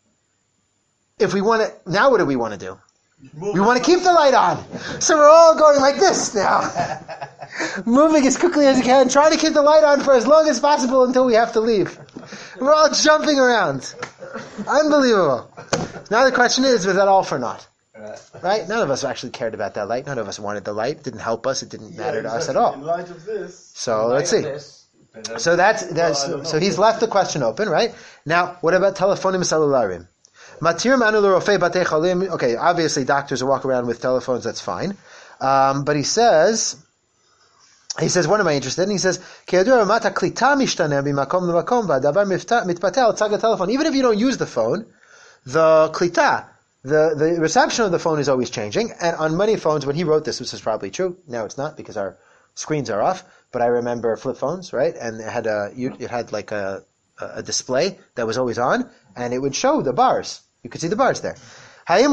now what do we want to do? We want to keep the light on. So we're all going like this now. Moving as quickly as you can, trying to keep the light on for as long as possible until we have to leave. We're all jumping around. Unbelievable. Now the question is, was that all for naught? Right? None of us actually cared about that light. None of us wanted the light. It didn't help us. It didn't matter to us at all. In light of this, So let's see. So so he's left the question open, right? Now, what about telephonim cellularim? Matir manu l'rofei batei cholim. Okay, obviously doctors who walk around with telephones, that's fine. But he says, what am I interested in? He says, even if you don't use the phone, the klita, the reception of the phone is always changing. And on many phones, when he wrote this is probably true. Now it's not because our screens are off. But I remember flip phones, right? And it had like a display that was always on, and it would show the bars. You could see the bars there. Fine.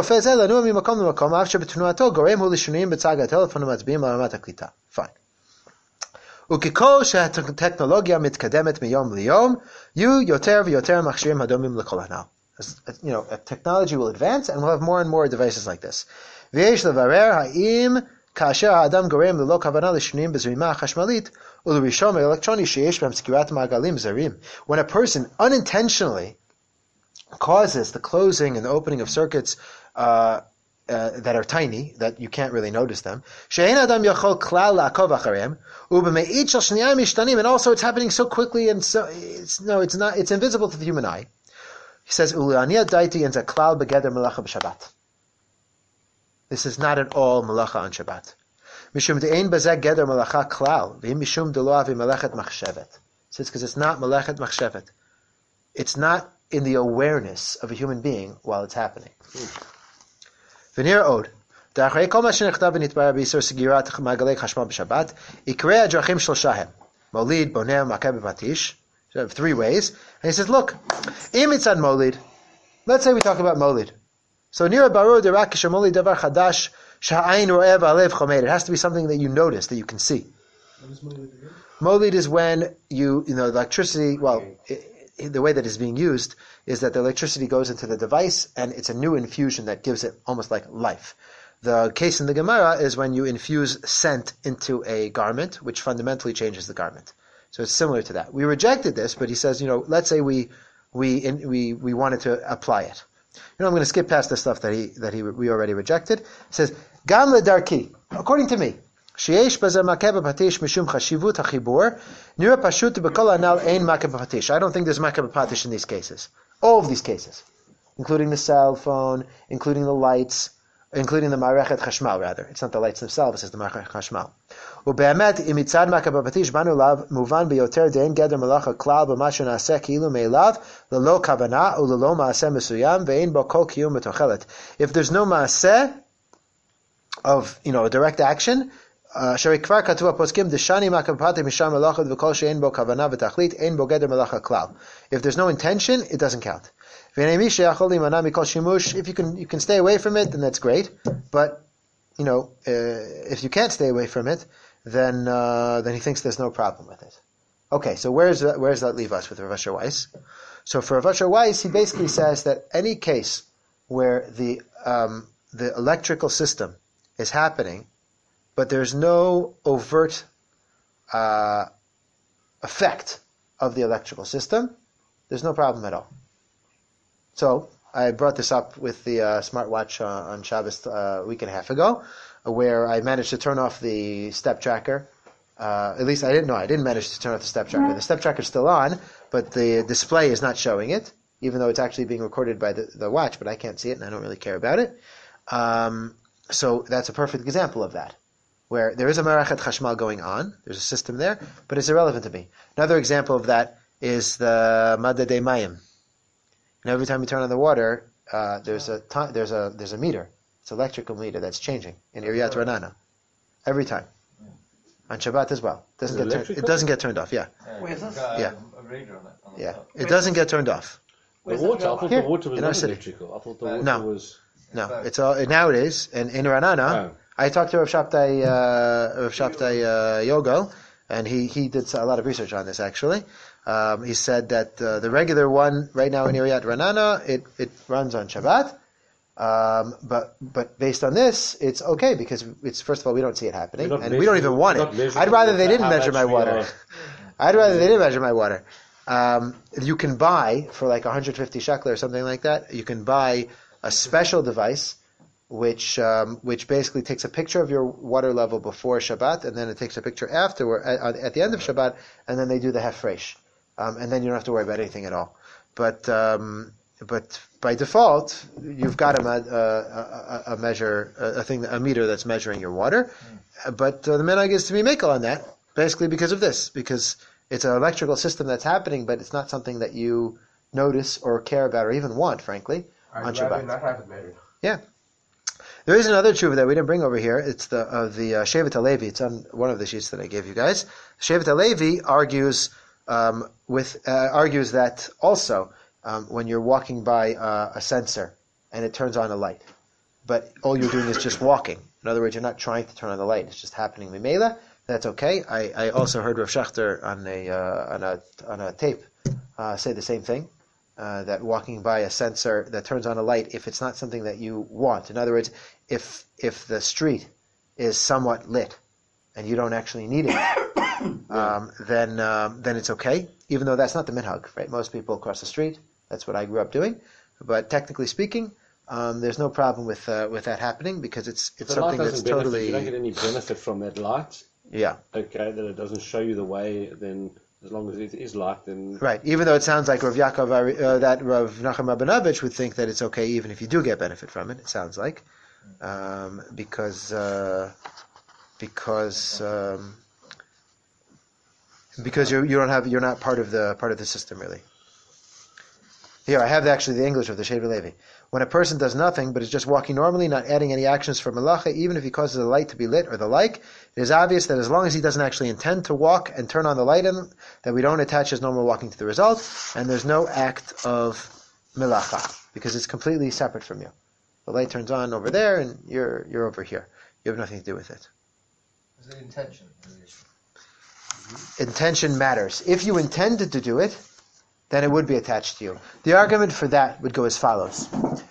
וככל שהטכנולוגיה מתקדמת מיום ליום, יהיו יותר ויותר מכשירים הדומים לכל הנ"ל. Technology will advance, and we'll have more and more devices like this. ויש לברר האם כאשר האדם גורם ללא כוונה לשינויים בזרימה החשמלית ולרישום האלקטרוני שיש בהם סגירת מעגלים זרים. When a person unintentionally causes the closing and the opening of circuits that are tiny, that you can't really notice them, שאין האדם יכול כלל לעקוב אחריהם, ובמאית של שנייה משתנים, and also it's happening so quickly, and so it's invisible to the human eye. He says, ולעניות דעתי אין זה כלל בגדר מלאכה בשבת. This is not at all melacha on Shabbat. Mishum de'ein bazeh geder melacha klal, v'im mishum de'lo avi melechet machshevet. It's because it's not melechet machshevet. It's not in the awareness of a human being while it's happening. V'nir od. Da'achrei kol ma shenechtav v'nitbarer b'yisur segirat magalei chashmal b'Shabbat, ikrei hadrachim shloshahem. Molid, boner, makeh b'patish. So I have 3 ways. And he says, look, im itzad molid. Let's say we talk about molid. So nira barur derak kishamoli davar chadash sha'ayin ro'eh v'alev chomed. It has to be something that you notice, that you can see. What is molid again? Molid is when the electricity, the way that it's being used is that the electricity goes into the device and it's a new infusion that gives it almost like life. The case in the Gemara is when you infuse scent into a garment, which fundamentally changes the garment. So it's similar to that. We rejected this, but he says, let's say we wanted to apply it. I'm going to skip past the stuff that we already rejected. It says, Gam ledarki, according to me, sheyesh bazer makeh b'patish mishum chashivut hachibur, nira pashut b'kol anal ein makeh b'patish. I don't think there's makeh b'patish in these cases. All of these cases, including the cell phone, including the lights, including the Ma'arechet Chashmal, rather. It's not the lights themselves, it's the Ma'arechet Chashmal. ובאמת, אם מצד מכה בפטיש באנו אליו, מובן ביותר דין גדר מלאכה כלל במה שנעשה כאילו מאליו, ללא כוונה וללא מעשה מסוים, ואין בו כל קיום בתוחלת. If there's no מעשה of, a direct action, אשר כבר כתוב הפוסקים, דשני מכה בפטיש משאר מלאכות וכל שאין בו כוונה ותכלית, אין בו גדר מלאכה כלל. If there's no intention, it doesn't count. If you can stay away from it, then that's great. But, if you can't stay away from it, then he thinks there's no problem with it. Okay, so where does that leave us with Rav Asher Weiss? So for Rav Asher Weiss, he basically says that any case where the electrical system is happening, but there's no overt effect of the electrical system, there's no problem at all. So I brought this up with the smartwatch on Shabbos a week and a half ago, where I managed to turn off the step tracker. At least I didn't manage to turn off the step tracker. The step tracker is still on, but the display is not showing it, even though it's actually being recorded by the watch, but I can't see it and I don't really care about it. So that's a perfect example of that, where there is a Ma'arechet Chashmal going on, there's a system there, but it's irrelevant to me. Another example of that is the Madadei Mayim. And every time you turn on the water, there's a meter. It's an electrical meter that's changing in Iriyat Ranana. Every time. On Shabbat as well. It doesn't get turned off, yeah. Yeah. Yeah. It doesn't get turned off. The water, I thought the water was not electrical. I thought the water was... No, it's all, now it is. And in Ranana, I talked to Rav Shabtai Yogo, and he did a lot of research on this actually. He said that the regular one right now in Iriyat Ranana, it runs on Shabbat, but based on this, it's okay because it's, first of all, we don't see it happening, and we don't even want it. I'd rather they didn't measure my water. I'd rather they didn't measure my water. You can buy for like 150 shekel or something like that. You can buy a special device which basically takes a picture of your water level before Shabbat, and then it takes a picture afterward at the end of Shabbat, and then they do the hefresh, and then you don't have to worry about anything at all. But by default, you've got a measure, a meter that's measuring your water. But the minhag is to be makel on that, basically because of this, because it's an electrical system that's happening, but it's not something that you notice or care about or even want, frankly, on Shabbat. I'd rather not have it measured. Yeah. There is another tshuva that we didn't bring over here. It's the Shevet HaLevi. It's on one of the sheets that I gave you guys. Shevet HaLevi argues that also when you're walking by a sensor and it turns on a light, but all you're doing is just walking. In other words, you're not trying to turn on the light; it's just happening. Mimela, that's okay. I also heard Rav Schachter on a tape say the same thing. That walking by a sensor that turns on a light, if it's not something that you want. In other words, if the street is somewhat lit and you don't actually need it, then it's okay. Even though that's not the minhag, right? Most people cross the street. That's what I grew up doing. But technically speaking, there's no problem with that happening because it's something that's totally. You don't get any benefit from that light. Yeah. Okay, that it doesn't show you the way. Then as long as it is light, then right. Even though it sounds like Rav Yaakov, that Rav Nachum Rabinovich would think that it's okay, even if you do get benefit from it. It sounds like because you're not part of the system really. Here I have actually the English of the Shevet Levi. When a person does nothing but is just walking normally, not adding any actions for malacha, even if he causes a light to be lit or the like, it is obvious that as long as he doesn't actually intend to walk and turn on the light in, that we don't attach his normal walking to the result, and there's no act of malacha because it's completely separate from you. The light turns on over there, and you're over here. You have nothing to do with it. Is it intention? Intention matters. If you intended to do it, then it would be attached to you. The argument for that would go as follows.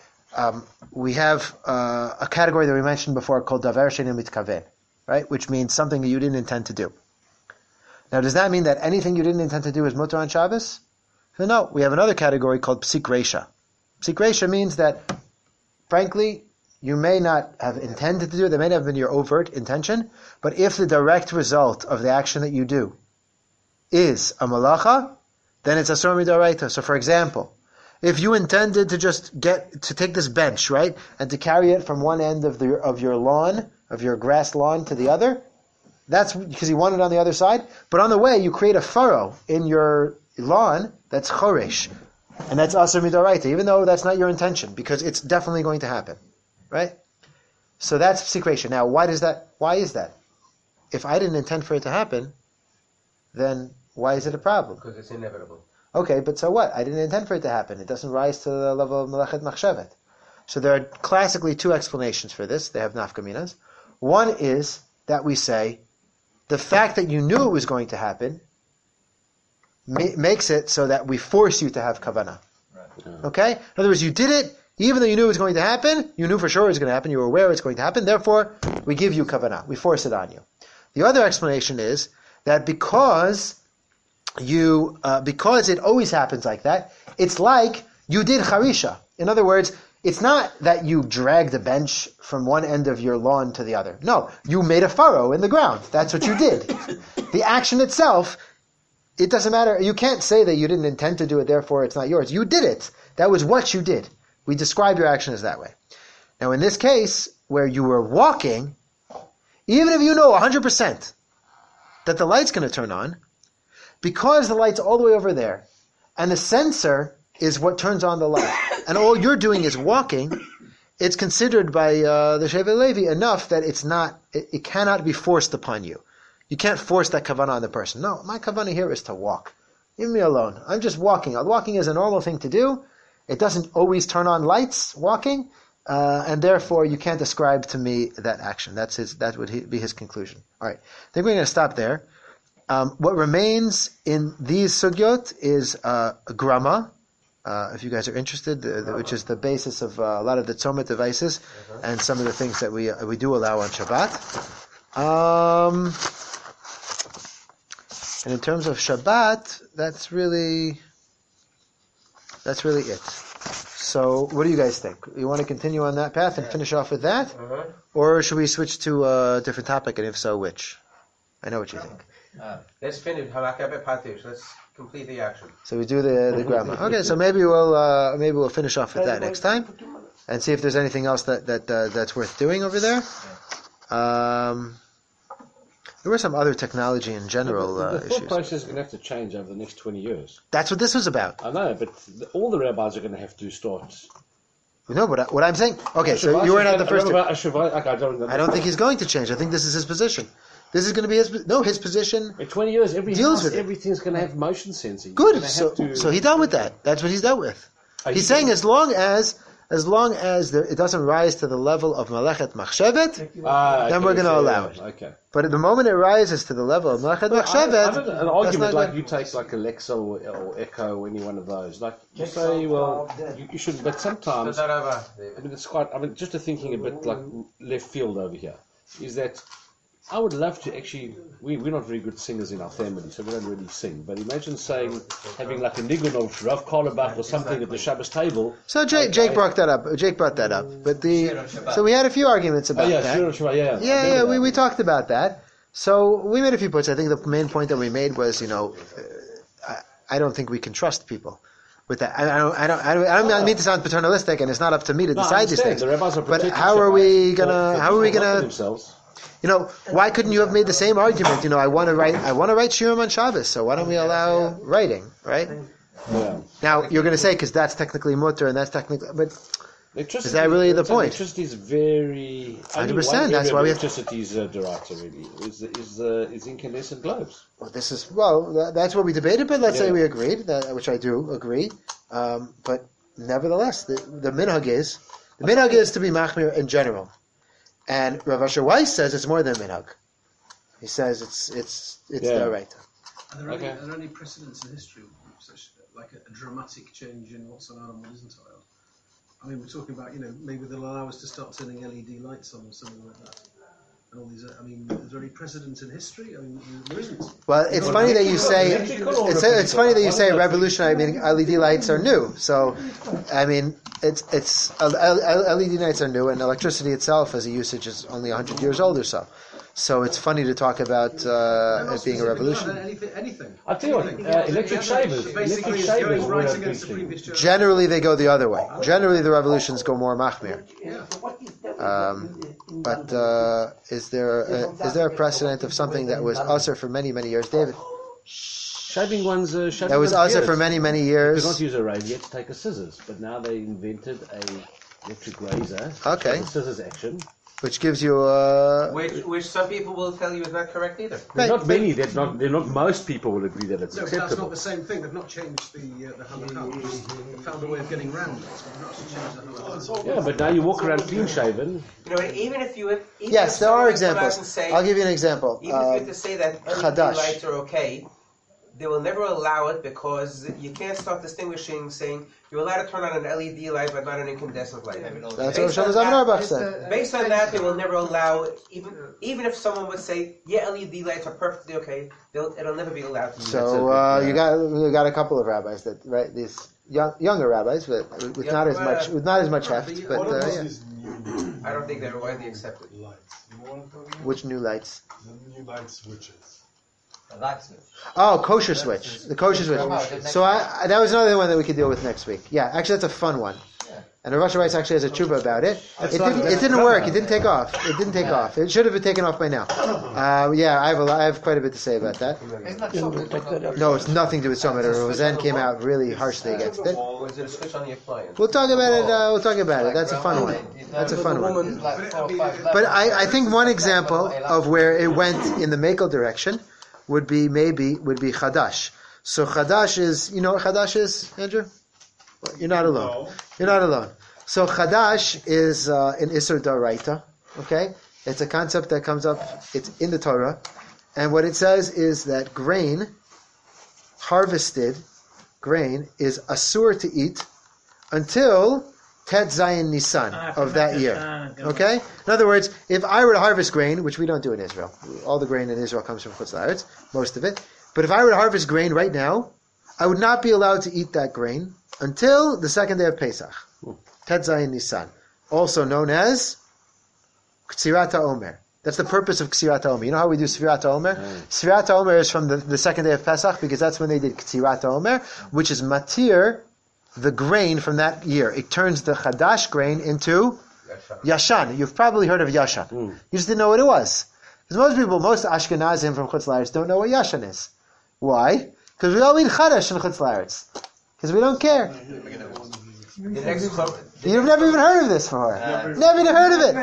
We have a category that we mentioned before called davar she'eino mitkaven, right? Which means something that you didn't intend to do. Now, does that mean that anything you didn't intend to do is mutar on Shabbos? No. We have another category called psik reisha. Psik reisha means that, frankly, you may not have intended to do it. That may not have been your overt intention. But if the direct result of the action that you do is a malacha, then it's asur midaraita. So, for example, if you intended to just take this bench, right, and to carry it from one end of your lawn, of your grass lawn, to the other, that's because you want it on the other side. But on the way, you create a furrow in your lawn that's choresh, and that's asur midaraita, even though that's not your intention, because it's definitely going to happen, right? So that's psik reisha. Now, why is that? If I didn't intend for it to happen, then why is it a problem? Because it's inevitable. Okay, but so what? I didn't intend for it to happen. It doesn't rise to the level of melachet machshevet. So there are classically two explanations for this. They have nafkaminas. One is that we say the fact that you knew it was going to happen makes it so that we force you to have kavanah. Right. Okay? In other words, you did it, even though you knew it was going to happen, you knew for sure it was going to happen, you were aware it's going to happen, therefore, we give you kavanah. We force it on you. The other explanation is that because it always happens like that, it's like you did charisha. In other words, it's not that you dragged a bench from one end of your lawn to the other. No, you made a furrow in the ground. That's what you did. The action itself, it doesn't matter. You can't say that you didn't intend to do it, therefore it's not yours. You did it. That was what you did. We describe your action as that way. Now, in this case, where you were walking, even if you know 100% that the light's going to turn on, because the light's all the way over there, and the sensor is what turns on the light, and all you're doing is walking, it's considered by the Shevet Levi enough that it cannot be forced upon you. You can't force that kavanah on the person. No, my kavanah here is to walk. Leave me alone. I'm just walking. Walking is a normal thing to do. It doesn't always turn on lights, walking, and therefore you can't ascribe to me that action. That would be his conclusion. All right. I think we're going to stop there. What remains in these sugyot is grama, if you guys are interested, which is the basis of a lot of the tzomet devices and some of the things that we do allow on Shabbat. And in terms of Shabbat, that's really it. So what do you guys think? You want to continue on that path and finish off with that? Uh-huh. Or should we switch to a different topic, and if so, which? I know what you think. Let's finish. Let's complete the action. So we do the grammar. Okay, so maybe we'll finish off with that next time, and see if there's anything else that's worth doing over there. There were some other technology in general The thought issues. process is going to have to change over the next 20 years. That's what this was about. I know, but all the rabbis are going to have to start. No, but what I'm saying. Okay, so you weren't at the first. I don't think he's going to change. I think this is his position. This is going to be his position. In 20 years, everything's going to have motion sensing. Good. So he's done with that. That's what he's dealt with. He's saying as long as it doesn't rise to the level of Malechet Machshevet, then we're going to allow it. Okay. But at the moment it rises to the level of Malechet Machshevet, an argument like you take like Alexa or Echo or any one of those. Like you say, well, you should, but sometimes, it's quite. Just thinking a bit like left field over here is that I would love to actually. We're not very good singers in our family, so we don't really sing. But imagine having like a nigun of Rav Karlebach or something at the Shabbos table. So Jake brought that up. But so we had a few arguments about that. Yeah, we talked about that. So we made a few points. I think the main point that we made was, I don't think we can trust people with that. I don't mean to sound paternalistic, and it's not up to me to decide these things. But how are we gonna? Themselves? Why couldn't you have made the same argument? I want to write shiurim on Shabbos, so why don't we allow writing, right? Yeah. Now you're going to say because that's technically mutter and that's technically, but is that really the point? Electricity is very 100%. That's why we have electricity is derived really. Is incandescent globes. Well, that's what we debated. But let's say we agreed, which I do agree. But nevertheless, the minhag is to be machmir in general. And Rav Asher Weiss says it's more than minhag. He says it's d'oraita. Are there any precedents in history, such like a dramatic change in what's allowed and what isn't allowed? I mean, we're talking about maybe they'll allow us to start turning LED lights on or something like that. And all these. I mean, is there any precedent in history? I mean, there isn't. Well, it's funny that you say it's funny that you say revolutionary. I mean, LED lights are new. So, I mean, it's LED lights are new, and electricity itself as a usage is only 100 years old or so. So it's funny to talk about it being a revolution. Anything. I tell you what, electric shavers. Basically, it's going right against the previous generation. Generally, they go the other way. Generally, the revolutions go more machmir. But is there a precedent of something that was usher for many, many years, David? Shaving ones. That was usher for many, many years. You could not use a razor, you had to take a scissors. But now they invented a electric razor. Okay. Scissors action. Which gives you Which some people will tell you is not correct either. There's not many. They're not. Most people will agree that it's No, acceptable. that's not the same thing. They've not changed the halakha. They've found a way of getting around it. They've not actually changed the halakha. Yeah, but now you walk around clean shaven. Even if you yes, there are examples. I'll give you an example. Even if you have to say that LED Chadash. lights are okay, they will never allow it because you can't start distinguishing, saying you're allowed to turn on an LED light but not an incandescent light. That's what Shlomo Zalman Auerbach said. Based on that, they will never allow, even if someone would say, LED lights are perfectly okay, it'll never be allowed to use. So you got a couple of rabbis that these younger rabbis with not as much heft, but I don't think they're widely accepted. Lights. You know what I'm talking about? Which new lights? The new light switches. Oh, kosher switch. The kosher switch. So that was another one that we could deal with next week. Yeah, actually that's a fun one. And Rav Asher Weiss actually has a tshuva about it. It didn't work. It didn't take off. It should have been taken off by now. I have quite a bit to say about that. No, it's nothing to do with Somet. Roseanne came out really harshly against it. Was it a switch on the appliance? We'll talk about it. That's a fun one. But I think one example of where it went in the Mekel direction would be Chadash. So Chadash is, you know what Chadash is, Andrew? Well, you're not alone. No. You're not alone. So Chadash is an Isser D'Oraita. Okay, it's a concept that comes up. It's in the Torah, and what it says is that harvested grain, is asur to eat until Tet Zayin Nisan of that year. Okay? In other words, if I were to harvest grain, which we don't do in Israel, all the grain in Israel comes from Chutz La'aretz, most of it, but if I were to harvest grain right now, I would not be allowed to eat that grain until the second day of Pesach, Tet Zayin Nisan, also known as Ksirat HaOmer. That's the purpose of Ksirat HaOmer. You know how we do Sfirat HaOmer? Sfirat HaOmer is from the second day of Pesach, because that's when they did Ksirat HaOmer, which is matir, the grain from that year. It turns the Chadash grain into Yashan. You've probably heard of Yashan. You just didn't know what it was. Because most Ashkenazim from Chutz La'aretz don't know what Yashan is. Why? Because we all eat Chadash in Chutz La'aretz. Because we don't care. You've never even heard of this before. Never even heard of it. I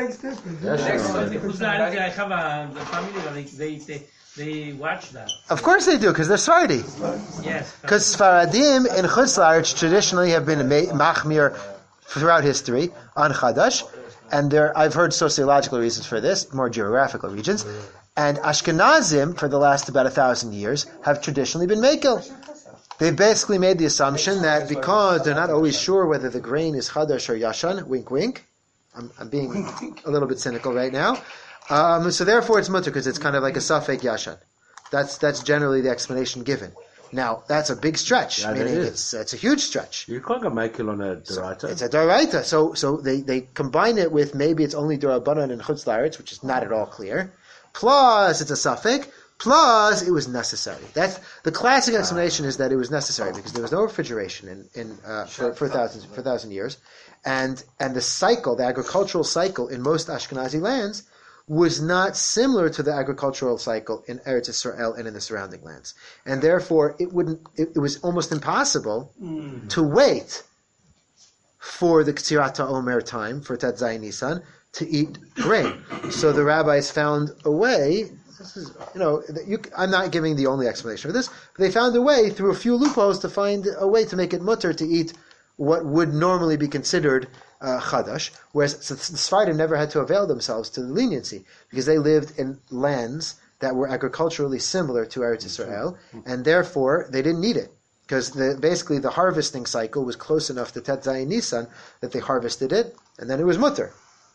have a family, they watch that. Of course they do, because they're Sephardi. Yes. Because Sfaradim in Chutz La'aretz traditionally have been machmir throughout history on Chadash, and I've heard sociological reasons for this, more geographical regions, and Ashkenazim, for the last about 1,000 years, have traditionally been Mekel. They've basically made the assumption that because they're not always sure whether the grain is Chadash or Yashan, wink wink, I'm being a little bit cynical right now, so therefore it's mutter, because it's kind of like a Safek Yashan. That's generally the explanation given. Now, that's a big stretch, meaning it's a huge stretch. You can't go make it on a Doraita. It's a Doraita. So they combine it with maybe it's only Dorabanan and Chutz La'aretz, which is not at all clear. Plus, it's a Safek. Plus, it was necessary. That's the classic explanation, is that it was necessary because there was no refrigeration for 1,000 years, and the cycle, the agricultural cycle in most Ashkenazi lands, was not similar to the agricultural cycle in Eretz Yisrael and in the surrounding lands, and therefore it was almost impossible to wait for the Ksirat HaOmer time for Tet Zayin Nisan to eat grain. So the rabbis found a way. I'm not giving the only explanation for this, but they found a way through a few loopholes to find a way to make it mutter to eat what would normally be considered Chadash, whereas the Sephardim never had to avail themselves to the leniency, because they lived in lands that were agriculturally similar to Eretz Yisrael, and therefore they didn't need it, because basically the harvesting cycle was close enough to Tet Zayin Nisan that they harvested it, and then it was mutter.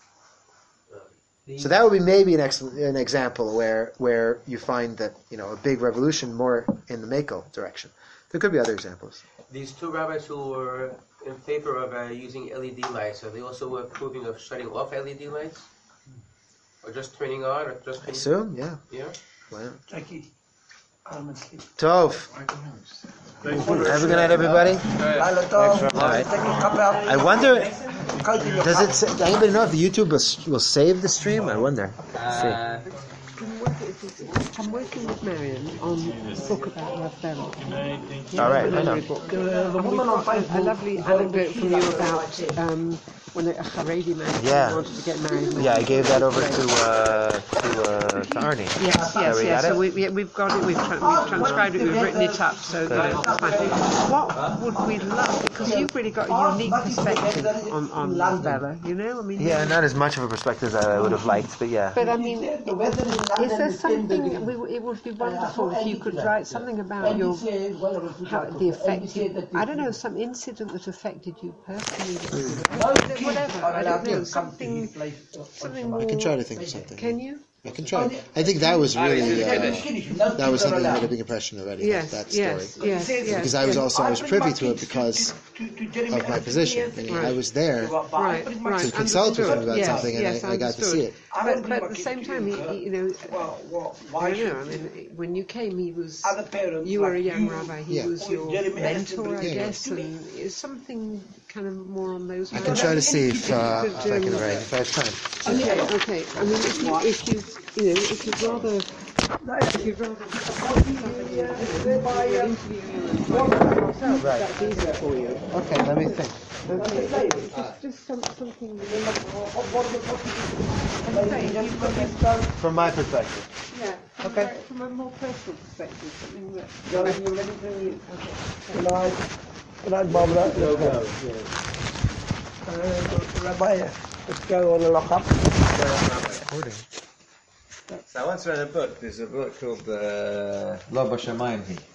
So that would be maybe an example where you find that a big revolution more in the Mekel direction. There could be other examples. These two rabbis who were in favor of using LED lights, are they also approving of shutting off LED lights? Or just turning on? Or just I assume, yeah. Yeah? Wow. Jackie, I'm asleep. Tov. Have a good night, everybody. All right. I wonder, does anybody know if the YouTube will save the stream? I wonder. I'm working with Marion on a book about Rav Bella. All right, I know. We've got a lovely anecdote from you about when a Haredi man wanted to get married. Yeah, I gave that over to Arnie. Yes. So we've got it. We've transcribed it. We've written it up. So that's fine. What would we love? Because you've really got a unique perspective on Rav Bella. Yeah, not as much of a perspective as I would have liked, but yeah. But is there something? It would be wonderful if you could write something about the effect. I don't know, some incident that affected you personally. Whatever. I don't know. Something more. I can try to think of something. Can you? I can try. I think that was really that was something that made a big impression already. Yes, that story. Yes. Because I was privy to it because of my position. I was there to consult with him about something, and I got to see it. But at the same time, I don't know. I mean, when you came, you were a young rabbi. He was your mentor, I guess, and it's something kind of more on those lines. I can try to see if I can write if I have time. Okay. I mean, if you'd rather. That's easy for you. Okay, let me think. Okay, it's just something. From my perspective. Yeah. Okay. From a more personal perspective, something that. Good night, Barbara. Rabbi, let's go on the lock-up. So I once read a book. There's a book called Lo B'Shamayim Hi.